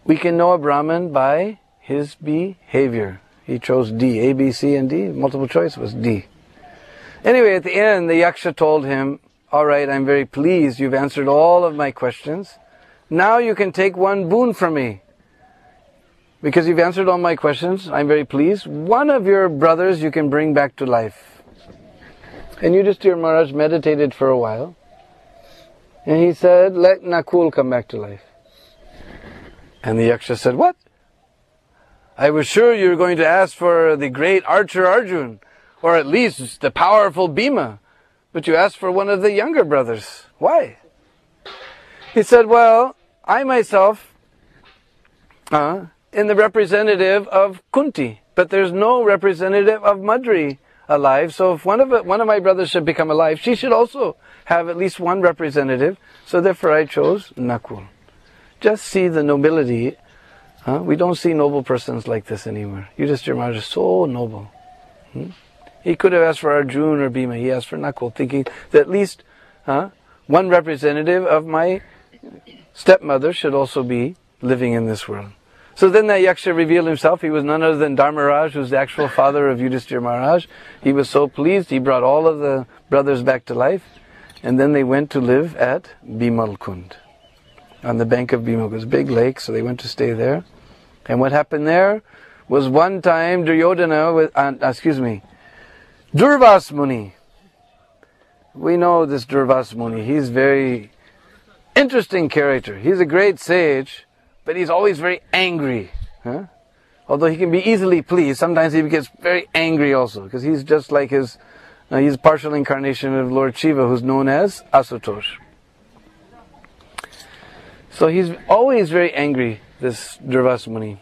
we can know a Brahmin by his behavior. He chose D. A, B, C, and D. Multiple choice was D. Anyway, at the end, the Yaksha told him, all right, I'm very pleased. You've answered all of my questions. Now you can take one boon from me. Because you've answered all my questions, I'm very pleased. One of your brothers you can bring back to life. And Yudhishthira Maharaj meditated for a while. And he said, let Nakul come back to life. And the Yaksha said, what? I was sure you were going to ask for the great archer Arjun, or at least the powerful Bhima. But you asked for one of the younger brothers. Why? He said, well, I myself uh, am the representative of Kunti, but there's no representative of Madri alive. So if one of it, one of my brothers should become alive, she should also have at least one representative. So therefore I chose Nakul. Just see the nobility. Huh? We don't see noble persons like this anymore. Yudhishthira Maharaj is so noble. Hmm? He could have asked for Arjun or Bhima. He asked for Nakul, thinking that at least huh, one representative of my stepmother should also be living in this world. So then that Yaksha revealed himself. He was none other than Dharmaraj, who's the actual father of Yudhishthira Maharaj. He was so pleased. He brought all of the brothers back to life. And then they went to live at Bimalkund, on the bank of Bimalkund. It was a big lake, so they went to stay there. And what happened there was one time Duryodhana, with, uh, excuse me, Durvas Muni. We know this Durvas Muni. He's very interesting character. He's a great sage, but he's always very angry. Huh? Although he can be easily pleased, sometimes he gets very angry also, because he's just like his, uh, he's a partial incarnation of Lord Shiva, who's known as Asutosh. So he's always very angry, this Durvas Muni.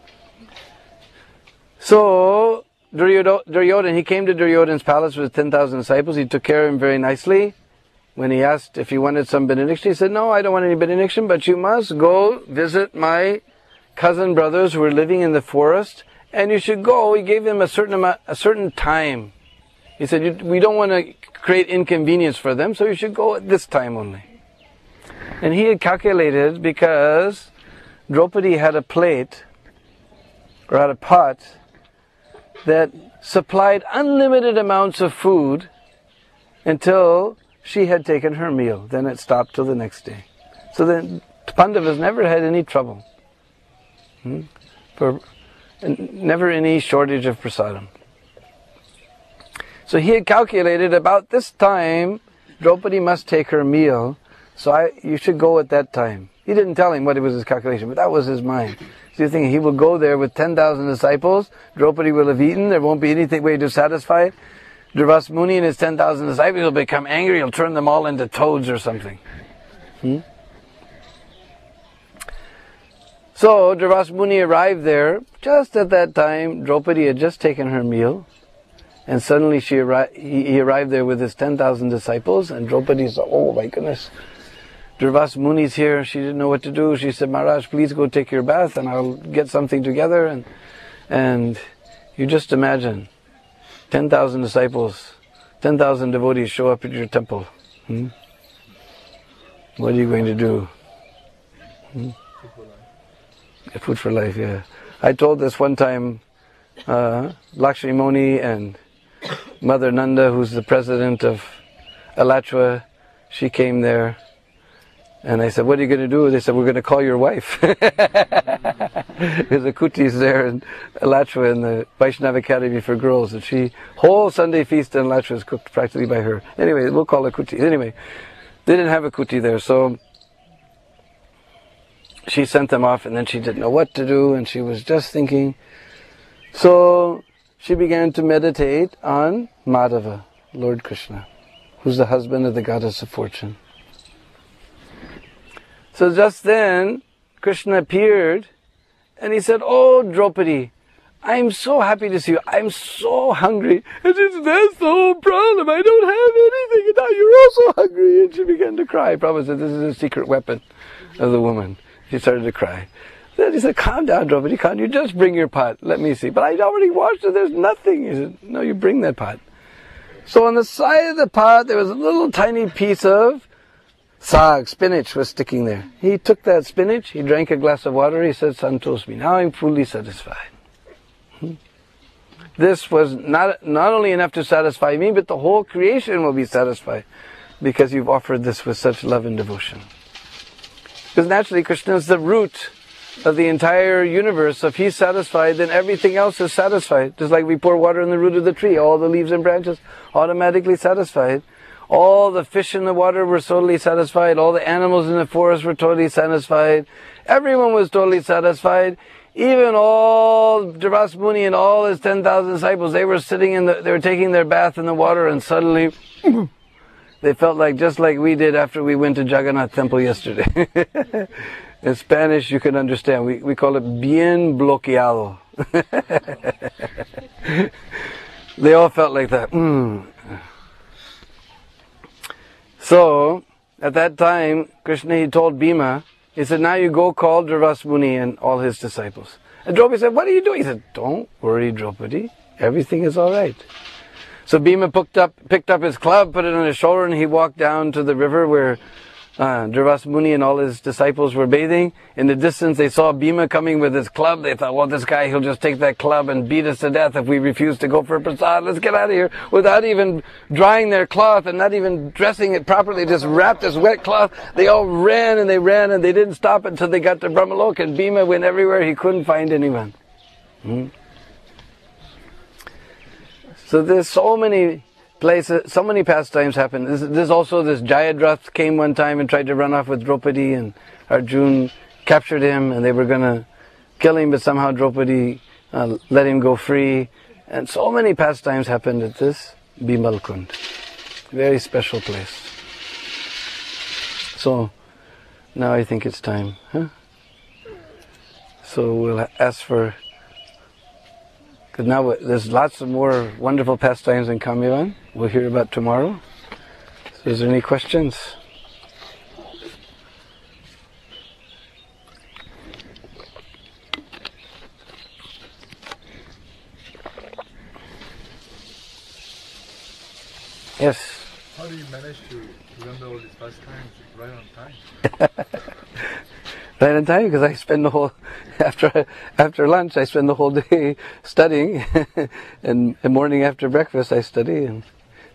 So Duryodhana, he came to Duryodhana's palace with ten thousand disciples. He took care of him very nicely. When he asked if he wanted some benediction, he said, no, I don't want any benediction, but you must go visit my cousin brothers who are living in the forest, and you should go. He gave them a certain amount, a certain time. He said, we don't want to create inconvenience for them, so you should go at this time only. And he had calculated, because Draupadi had a plate, or had a pot, that supplied unlimited amounts of food until she had taken her meal. Then it stopped till the next day. So then Pandavas never had any trouble. Hmm? For never any shortage of prasadam. So he had calculated about this time Draupadi must take her meal, so I, you should go at that time. He didn't tell him what it was his calculation, but that was his mind. So you think he will go there with ten thousand disciples, Draupadi will have eaten, there won't be anything way to satisfy it. Durvas Muni and his ten thousand disciples will become angry, he'll turn them all into toads or something. Hmm? So Durvas Muni arrived there. Just at that time, Draupadi had just taken her meal, and suddenly she arri- he, he arrived there with his ten thousand disciples, and Draupadi said, oh my goodness, Durvas Muni's here. She didn't know what to do. She said, Maharaj, please go take your bath and I'll get something together. And and you just imagine, ten thousand disciples, ten thousand devotees show up at your temple. Hmm? What are you going to do? Hmm? Food for life, yeah. I told this one time, uh, Lakshmi Moni and Mother Nanda, who's the president of Alachua, she came there. And I said, what are you going to do? They said, we're going to call your wife. Because the Kutis there in Alachua in the Vaishnava Academy for Girls. And she, whole Sunday feast in Alachua is cooked practically by her. Anyway, we'll call her Kuti. Anyway, they didn't have a Kuti there, so she sent them off, and then she didn't know what to do, and she was just thinking. So she began to meditate on Madhava, Lord Krishna, who's the husband of the goddess of fortune. So just then, Krishna appeared, and he said, oh, Draupadi, I'm so happy to see you. I'm so hungry. And she said, that's the whole problem. I don't have anything, and now you're also hungry. And she began to cry. Prabhupada said, this is a secret weapon of the woman. She started to cry. Then he said, calm down, Draupadi, calm. You just bring your pot. Let me see. But I already washed it. There's nothing. He said, no, you bring that pot. So on the side of the pot, there was a little tiny piece of Sag, spinach was sticking there. He took that spinach, he drank a glass of water, he said, Santosmi, now I'm fully satisfied. Hmm? This was not, not only enough to satisfy me, but the whole creation will be satisfied because you've offered this with such love and devotion. Because naturally Krishna is the root of the entire universe. If He's satisfied, then everything else is satisfied. Just like we pour water in the root of the tree, all the leaves and branches automatically satisfied. All the fish in the water were totally satisfied. All the animals in the forest were totally satisfied. Everyone was totally satisfied. Even all Durvasa Muni and all his ten thousand disciples, they were sitting in the, they were taking their bath in the water, and suddenly they felt like just like we did after we went to Jagannath Temple yesterday. In Spanish, you can understand. We we call it bien bloqueado. They all felt like that. Mm. So, at that time, Krishna, he told Bhima, he said, now you go call Durvasa Muni and all his disciples. And Draupadi said, what are you doing? He said, don't worry, Draupadi. Everything is all right. So Bhima picked up, picked up his club, put it on his shoulder, and he walked down to the river where uh, Durvasa Muni and all his disciples were bathing. In the distance, they saw Bhima coming with his club. They thought, well, this guy, he'll just take that club and beat us to death if we refuse to go for prasad. Let's get out of here. Without even drying their cloth and not even dressing it properly, just wrapped this wet cloth. They all ran and they ran and they didn't stop until they got to Brahmaloka. And Bhima went everywhere. He couldn't find anyone. Hmm? So there's so many places, so many pastimes happen. There's, there's also this Jayadratha came one time and tried to run off with Draupadi, and Arjun captured him and they were going to kill him, but somehow Draupadi uh, let him go free. And so many pastimes happened at this Bimal Kund. Very special place. So now I think it's time. Huh? So we'll ask for, because now there's lots of more wonderful pastimes in Kamyavan. We'll hear about tomorrow. So is there any questions? Yes? How do you manage to remember all these pastimes right on time? Right on time, because I spend the whole, after after lunch, I spend the whole day studying, and the morning after breakfast, I study. And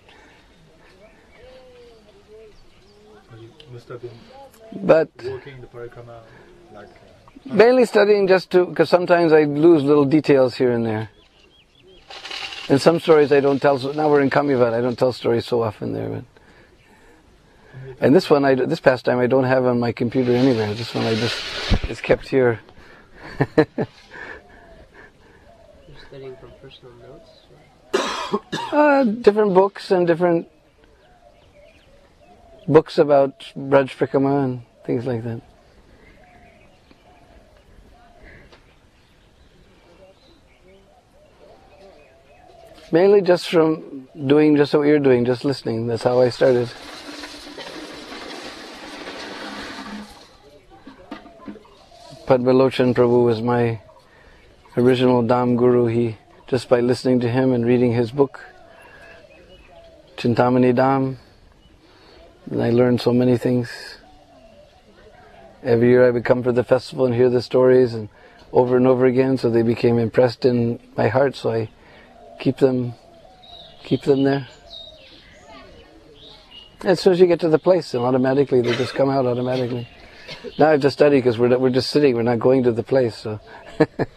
You must have been but working the parikrama like... Uh, mainly studying just to, because sometimes I lose little details here and there. And some stories I don't tell, so now we're in Kamyavan, I don't tell stories so often there. But. And this one, I, this pastime I don't have on my computer anywhere. This one I just, it's kept here. You're studying from personal notes? uh, different books and different books about Braj Prikrama and things like that. Mainly just from doing just what you're doing, just listening. That's how I started. Padmalochan Prabhu was my original Dham Guru. He, just by listening to him and reading his book, Chintamani Dham, and I learned so many things. Every year I would come for the festival and hear the stories and over and over again, so they became impressed in my heart, so I keep them keep them there. As soon as you get to the place, and automatically they just come out automatically. Now I have to study because we're we're just sitting, we're not going to the place. So, but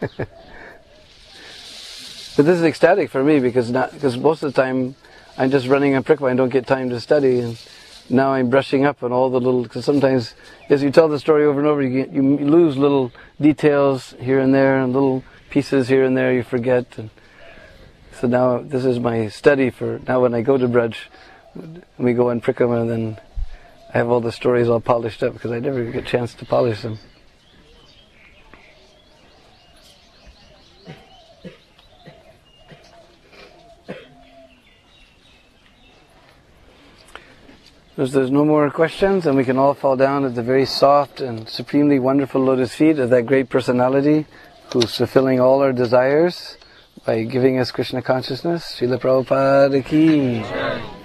this is ecstatic for me because not because most of the time I'm just running on Prikrama, I don't get time to study, and now I'm brushing up on all the little. Because sometimes, as you tell the story over and over, you get, you lose little details here and there, and little pieces here and there you forget. And so now this is my study for now. When I go to Braj, we go on Prikrama, and then I have all the stories all polished up because I never get a chance to polish them. If there's no more questions, then we can all fall down at the very soft and supremely wonderful lotus feet of that great personality who's fulfilling all our desires by giving us Krishna consciousness. Srila Prabhupada ki.